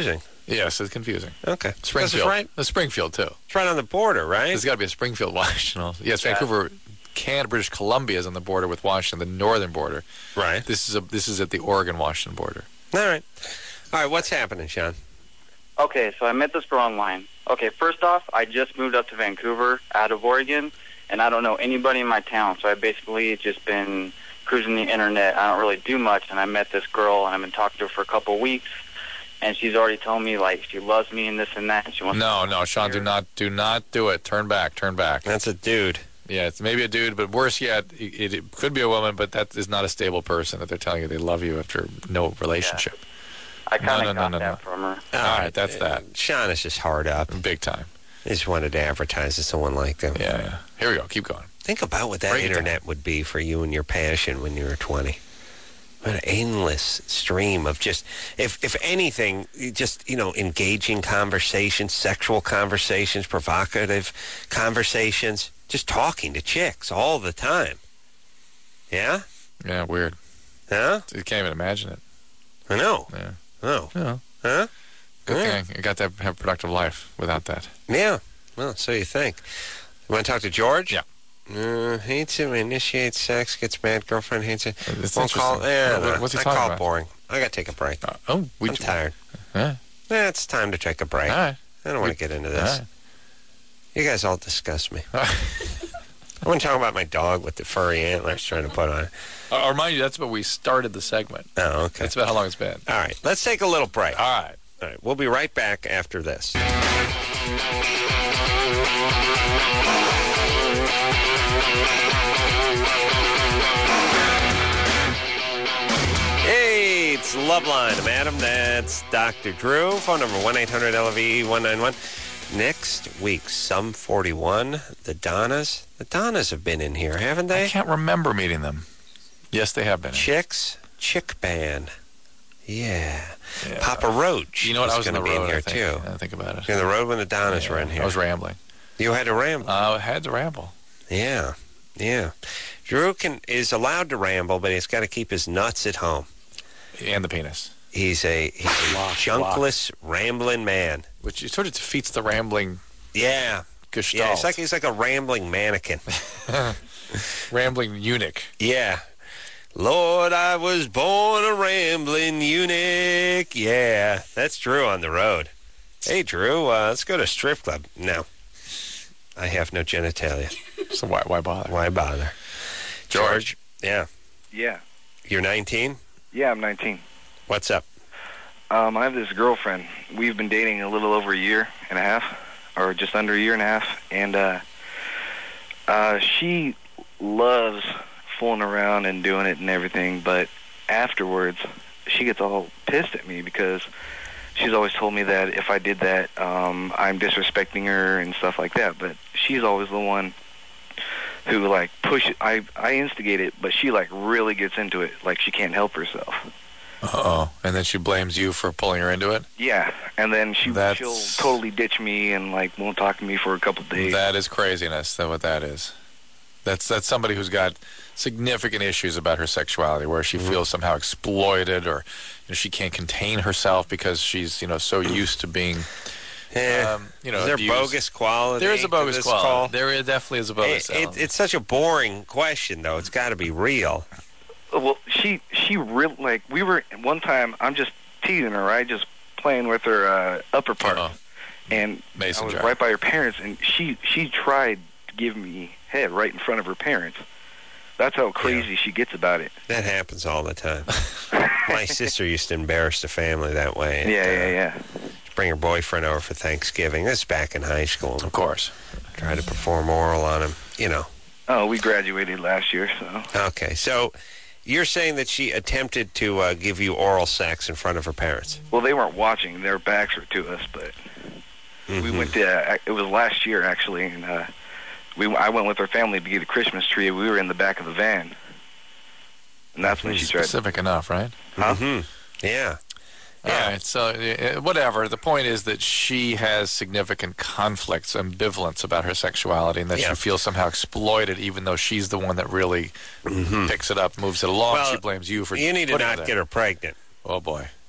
Yes, it's confusing. Okay. Springfield. That's right. Springfield, too. It's right on the border, right? There's got to be a Springfield, Washington. Yes, Vancouver, Canada, British Columbia is on the border with Washington, the northern border. Right. This is at the Oregon-Washington border. All right. All right, what's happening, Sean? Okay, so I met this girl online. Okay, first off, I just moved up to Vancouver out of Oregon, and I don't know anybody in my town, so I've basically just been cruising the internet. I don't really do much, and I met this girl, and I've been talking to her for a couple of weeks, and she's already told me, like, she loves me and this and that. And she wants No, Sean, do not do it. Turn back. That's a dude. Yeah, it's maybe a dude, but worse yet, it could be a woman, but that is not a stable person that they're telling you they love you after no relationship. Yeah. I kind of got that from her. All right, that's that. Sean is just hard up. Big time. He just wanted to advertise to someone like them. Yeah. Here we go. Keep going. Think about what that internet would be for you and your passion when you were 20. An endless stream of just, if anything, just, engaging conversations, sexual conversations, provocative conversations, just talking to chicks all the time. Yeah? Yeah, weird. Huh? You can't even imagine it. I know. Yeah. Oh. Yeah. Huh? Good thing I got to have a productive life without that. Yeah. Well, so you think. You want to talk to George? Yeah. Hates him, initiates sex, gets mad, girlfriend hates it. It's Won't call. Yeah, what's he I talking call about? it boring. I got to take a break. I'm tired. Huh? Yeah, it's time to take a break. All right. I don't want to get into this. All right. You guys all disgust me. I want to talk about my dog with the furry antlers trying to put on it. I'll remind you, that's what we started the segment. Oh, okay. That's about how long it's been. All right. Let's take a little break. All right. All right. We'll be right back after this. Hey, it's Loveline. I'm Adam. That's Dr. Drew. Phone number 1-800-LOVE-191. Next week, Sum 41, the Donnas. The Donnas have been in here, haven't they? I can't remember meeting them. Yes, they have been. Chick Band. Yeah. Papa Roach. You know what? I was on the road here, too. I think about it. You're on the road when the Donnas were in here. I was rambling. You had to ramble. I had to ramble. Yeah. Drew is allowed to ramble, but he's got to keep his nuts at home. And the penis. He's a junkless, rambling man. Which sort of defeats the rambling gestalt. Yeah, he's like a rambling mannequin. Rambling eunuch. Yeah. Lord, I was born a rambling eunuch. Yeah, that's Drew on the road. Hey, Drew, let's go to a strip club. No. I have no genitalia. So why bother? Why bother? George? Yeah. Yeah. You're 19? Yeah, I'm 19. What's up? I have this girlfriend. We've been dating a little over a year and a half, or just under a year and a half, and she loves fooling around and doing it and everything, but afterwards she gets all pissed at me because she's always told me that if I did that, I'm disrespecting her and stuff like that, but she's always the one who, like, pushes. I instigate it, but she, like, really gets into it, like she can't help herself. Uh-oh. And then she blames you for pulling her into it? Yeah, and then she'll totally ditch me and, like, won't talk to me for a couple of days. That is craziness, that's what that is. That's somebody who's got significant issues about her sexuality, where she feels somehow exploited, or she can't contain herself because she's so used to being is there abused. Bogus quality? There is a bogus quality. There definitely is a bogus element. It's such a boring question, though. It's got to be real. Well, she really, like, we were one time. I'm just teasing her, right? Just playing with her upper part, and Mason I was jar. right by her parents, and she tried to give me head right in front of her parents. That's how crazy she gets about it. That happens all the time. My sister used to embarrass the family that way. And, yeah. Bring her boyfriend over for Thanksgiving. This is back in high school. Of course. Try to perform oral on him, Oh, we graduated last year, so. Okay, so you're saying that she attempted to give you oral sex in front of her parents? Well, they weren't watching. Their backs were to us, but we went to, it was last year, actually, and I went with her family to get a Christmas tree. We were in the back of the van. And that's when she tried. Specific enough, right? Huh? Yeah. All right, so whatever. The point is that she has significant conflicts, ambivalence about her sexuality, and that she feels somehow exploited, even though she's the one that really picks it up, moves it along. Well, she blames you for you need to putting not it get her pregnant. Oh, boy.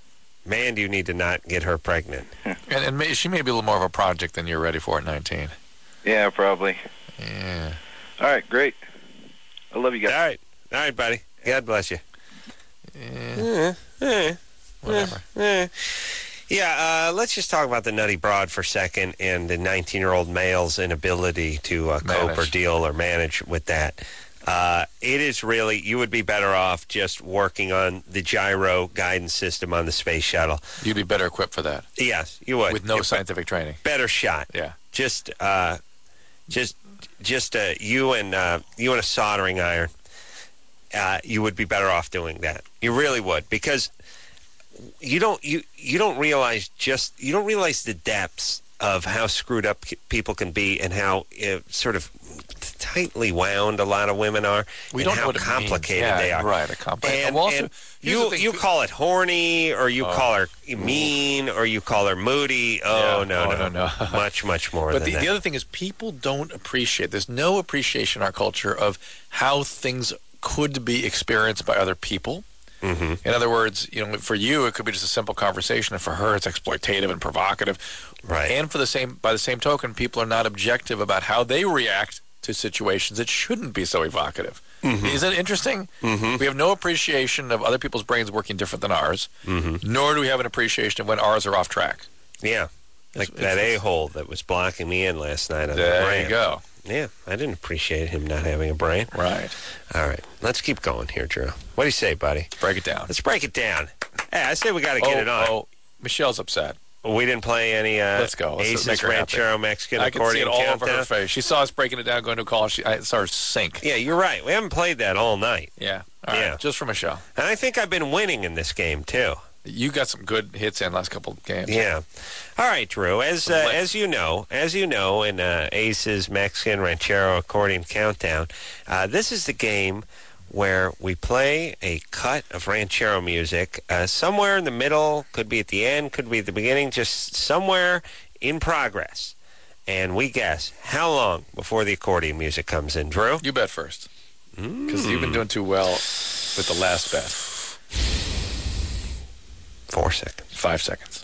Man, do you need to not get her pregnant. And she may be a little more of a project than you're ready for at 19. Yeah, probably. Yeah. All right, great. I love you guys. All right, buddy. God bless you. Whatever. Yeah, let's just talk about the nutty broad for a second and the 19-year-old male's inability to cope or deal or manage with that. It is really, you would be better off just working on the gyro guidance system on the space shuttle. You'd be better equipped for that. Yes, you would. With no scientific training. Better shot. Yeah. Just you and a soldering iron. You would be better off doing that. You really would, because you don't realize the depths of how screwed up people can be and how sort of tightly wound a lot of women are. We and don't know how what it complicated means. they are. Right, And you call it horny, or you call her mean, or you call her moody. Oh, no. much more but than that. The other thing is, people don't appreciate. There's no appreciation in our culture of how things could be experienced by other people. Mm-hmm. In other words, for you, it could be just a simple conversation, and for her, it's exploitative and provocative. Right. And by the same token, people are not objective about how they react to situations that shouldn't be so evocative. Mm-hmm. Is that interesting? Mm-hmm. We have no appreciation of other people's brains working different than ours, nor do we have an appreciation of when ours are off track. Yeah. Like that a-hole that was blocking me in last night. There you go. Yeah, I didn't appreciate him not having a brain. Right. All right, let's keep going here, Drew. What do you say, buddy? Let's break it down. Hey, I say we got to get it on. Oh, Michelle's upset. We didn't play any Let's go. Let's Aces Ranchero Mexican accordion I can see it all countdown. over her face. She saw us breaking it down, going to a call. I saw her sink. Yeah, you're right. We haven't played that all night. Yeah. All right. Just for Michelle. And I think I've been winning in this game, too. You got some good hits in last couple of games. Yeah. All right, Drew. As you know, in Aces Mexican Ranchero Accordion Countdown, this is the game where we play a cut of ranchero music somewhere in the middle, could be at the end, could be at the beginning, just somewhere in progress. And we guess how long before the accordion music comes in. Drew? You bet first. Because you've been doing too well with the last bet. 4 seconds. 5 seconds.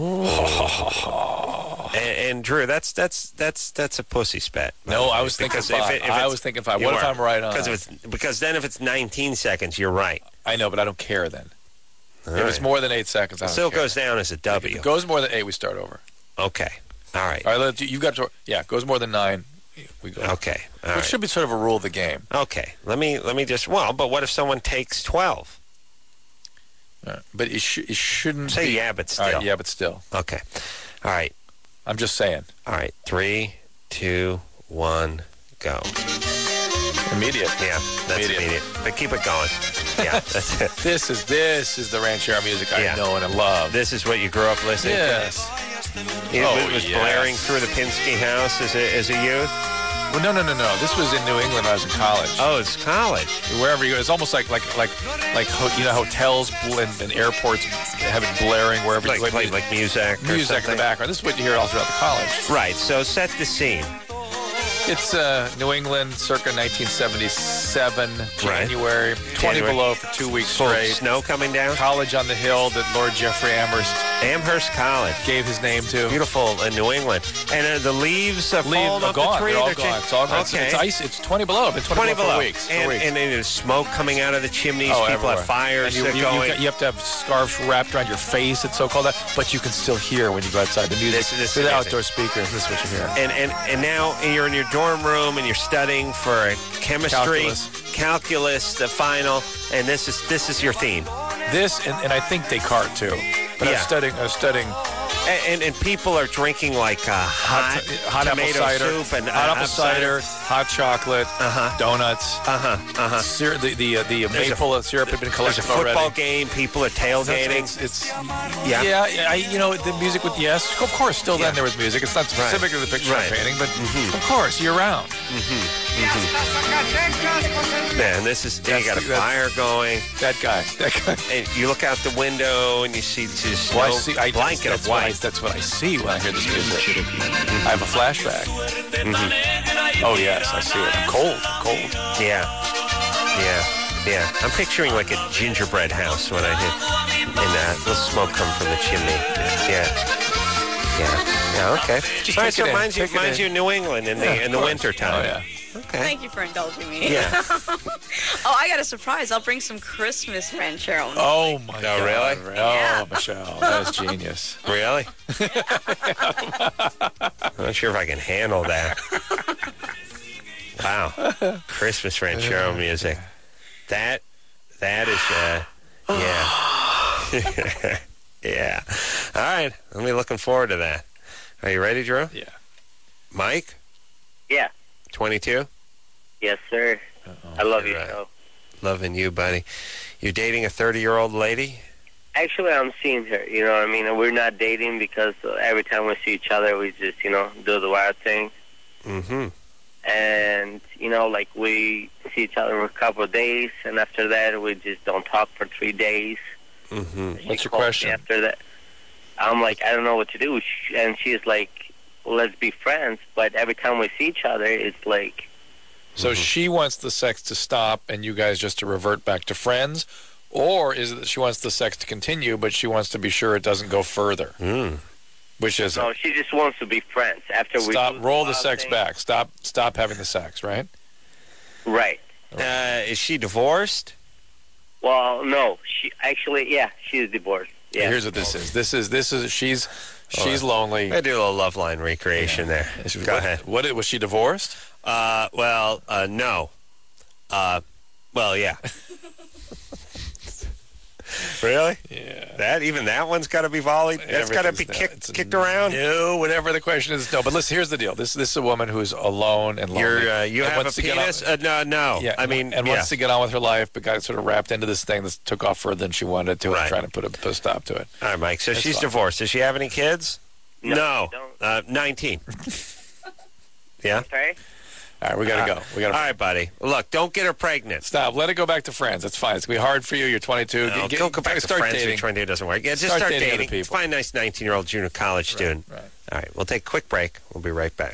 Oh. and Drew, that's a pussy spat. No, I was thinking 5. I was thinking 5. What if I'm right on? Because then if it's 19 seconds, you're right. I know, but I don't care then. All if right. it's more than 8 seconds, I don't still care. goes down as a W. If it goes more than 8, we start over. Okay. All right. All right, you've got to... Yeah, goes more than 9, we go. Okay. All Which right. should be sort of a rule of the game. Okay. Let me just... Well, but what if someone takes 12? But it shouldn't Say be... yeah, but still. All right, yeah, but still. Okay. All right. I'm just saying. All right. 3, 2, 1, go. Immediate. Yeah, that's immediate. But keep it going. Yeah, that's it. This is the ranchero music I know and I love. This is what you grew up listening Yes. to? It was blaring through the Pinsky house as a youth? Well, no. This was in New England when I was in college. Oh, it's college. Wherever you go, it's almost like hotels and airports have it blaring wherever you go. Like music or Music in something? the background. This is what you hear all throughout the college. Right, so set the scene. It's New England, circa 1977, January, 20 January. below for 2 weeks Full straight. snow coming down? College on the hill that Lord Jeffrey Amherst College gave his name to. Beautiful in New England. And the leaves falling off gone. the tree? They're all gone. It's all gone. Okay. It's ice. It's 20 below. It's been 20 below for weeks. And there's smoke coming out of the chimneys. People everywhere. have fires And you have to have scarves wrapped around your face. It's so cold out, but you can still hear when you go outside the music through the outdoor speakers. This is what you hear. And now you're in your dorm room and you're studying for chemistry, calculus, the final, and this is your theme. This and I think Descartes too. But I was studying. And people are drinking like hot tomato apple cider, soup and hot apple cider, hot chocolate, donuts. The maple syrup had been collected There's a football already. game. People are tailgating. The music with of course. Still then there was music. It's not specific to the picture I'm painting, but of course year round. Man, you got a fire going. That guy. And you look out the window and you see this blanket of white. That's what I see when I hear this music. I have a flashback. Oh yes, I see it. I'm cold. Yeah. Yeah, I'm picturing like a gingerbread house when I hit, and little smoke come from the chimney. Yeah, okay. All right, so it reminds you of New England in the winter time. Oh, yeah. Okay. Thank you for indulging me. Yeah. Oh, I got a surprise. I'll bring some Christmas ranchero. Oh, my God. Really? Oh, Michelle, that is genius. Really? I'm not sure if I can handle that. Wow. Christmas ranchero music. That is, yeah. Yeah. All right. I'll be looking forward to that. Are you ready, Drew? Yeah. Mike? Yeah. 22? Yes, sir. I love you, show. Loving you, buddy. You dating a 30-year-old lady? Actually, I'm seeing her. You know what I mean? We're not dating because every time we see each other, we just, do the wild thing. Mm-hmm. And, like we see each other for a couple of days, and after that, we just don't talk for 3 days. Mm-hmm. What's your question? After that, I'm like, I don't know what to do. And she's like, let's be friends. But every time we see each other, it's like... So she wants the sex to stop and you guys just to revert back to friends? Or is it that she wants the sex to continue, but she wants to be sure it doesn't go further? Which is No, she just wants to be friends. After we roll the sex back. Stop having the sex, right? Right. Is she divorced? Well, no. She's divorced. Yeah. Here's what this is. She's lonely. I do a little love line recreation there. Go ahead. What was she divorced? No. Well, yeah. Really? Yeah. Even that one's got to be volleyed. That's got to be kicked around. No, whatever the question is. No, but listen. Here's the deal. This is a woman who's alone and lonely. You have a penis? No. Yeah. I mean, wants to get on with her life, but got sort of wrapped into this thing that took off further than she wanted to, and trying to put a stop to it. All right, Mike. So she's divorced. Does she have any kids? No. 19. Yeah. Okay. All right, we got to go. All right, buddy. Look, don't get her pregnant. Stop. Let it go back to friends. It's fine. It's going to be hard for you. You're 22. No, go back to start friends. dating. You're 22 doesn't work. Yeah, just start dating. Find a nice 19-year-old junior college student. Right. All right, we'll take a quick break. We'll be right back.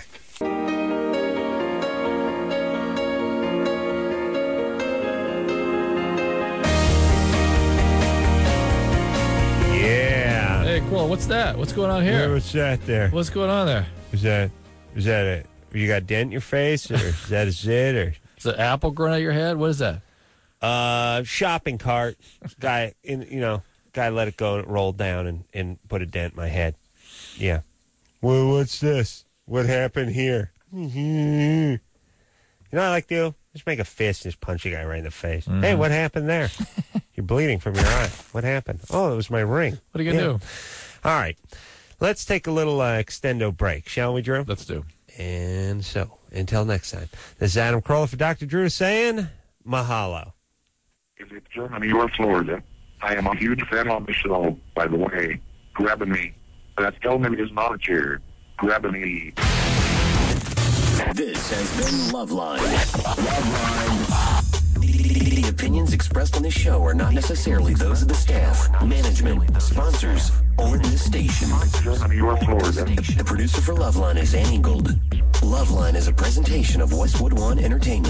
Yeah. Hey, cool. What's that? What's going on here? What's that there? What's going on there? Is that it? You got a dent in your face, or is that a zit, or is it apple growing out of your head? What is that? Shopping cart. Guy let it go and it rolled down and put a dent in my head. Yeah. Well, what's this? What happened here? You know what I like to do? Just make a fist and just punch a guy right in the face. Mm-hmm. Hey, what happened there? You're bleeding from your eye. What happened? Oh, it was my ring. What are you going to do? All right. Let's take a little extendo break, shall we, Drew? Let's do. And so, until next time, this is Adam Carolla for Dr. Drew saying mahalo. Is it Germany or Florida? I am a huge fan of the show, by the way. Grabbing me. That helmet is not a chair. Grabbing me. This has been Loveline. Loveline. The opinions expressed on this show are not necessarily those of the staff, management, sponsors, or the station. Germany or Florida. The producer for Loveline is Annie Golden. Loveline is a presentation of Westwood One Entertainment.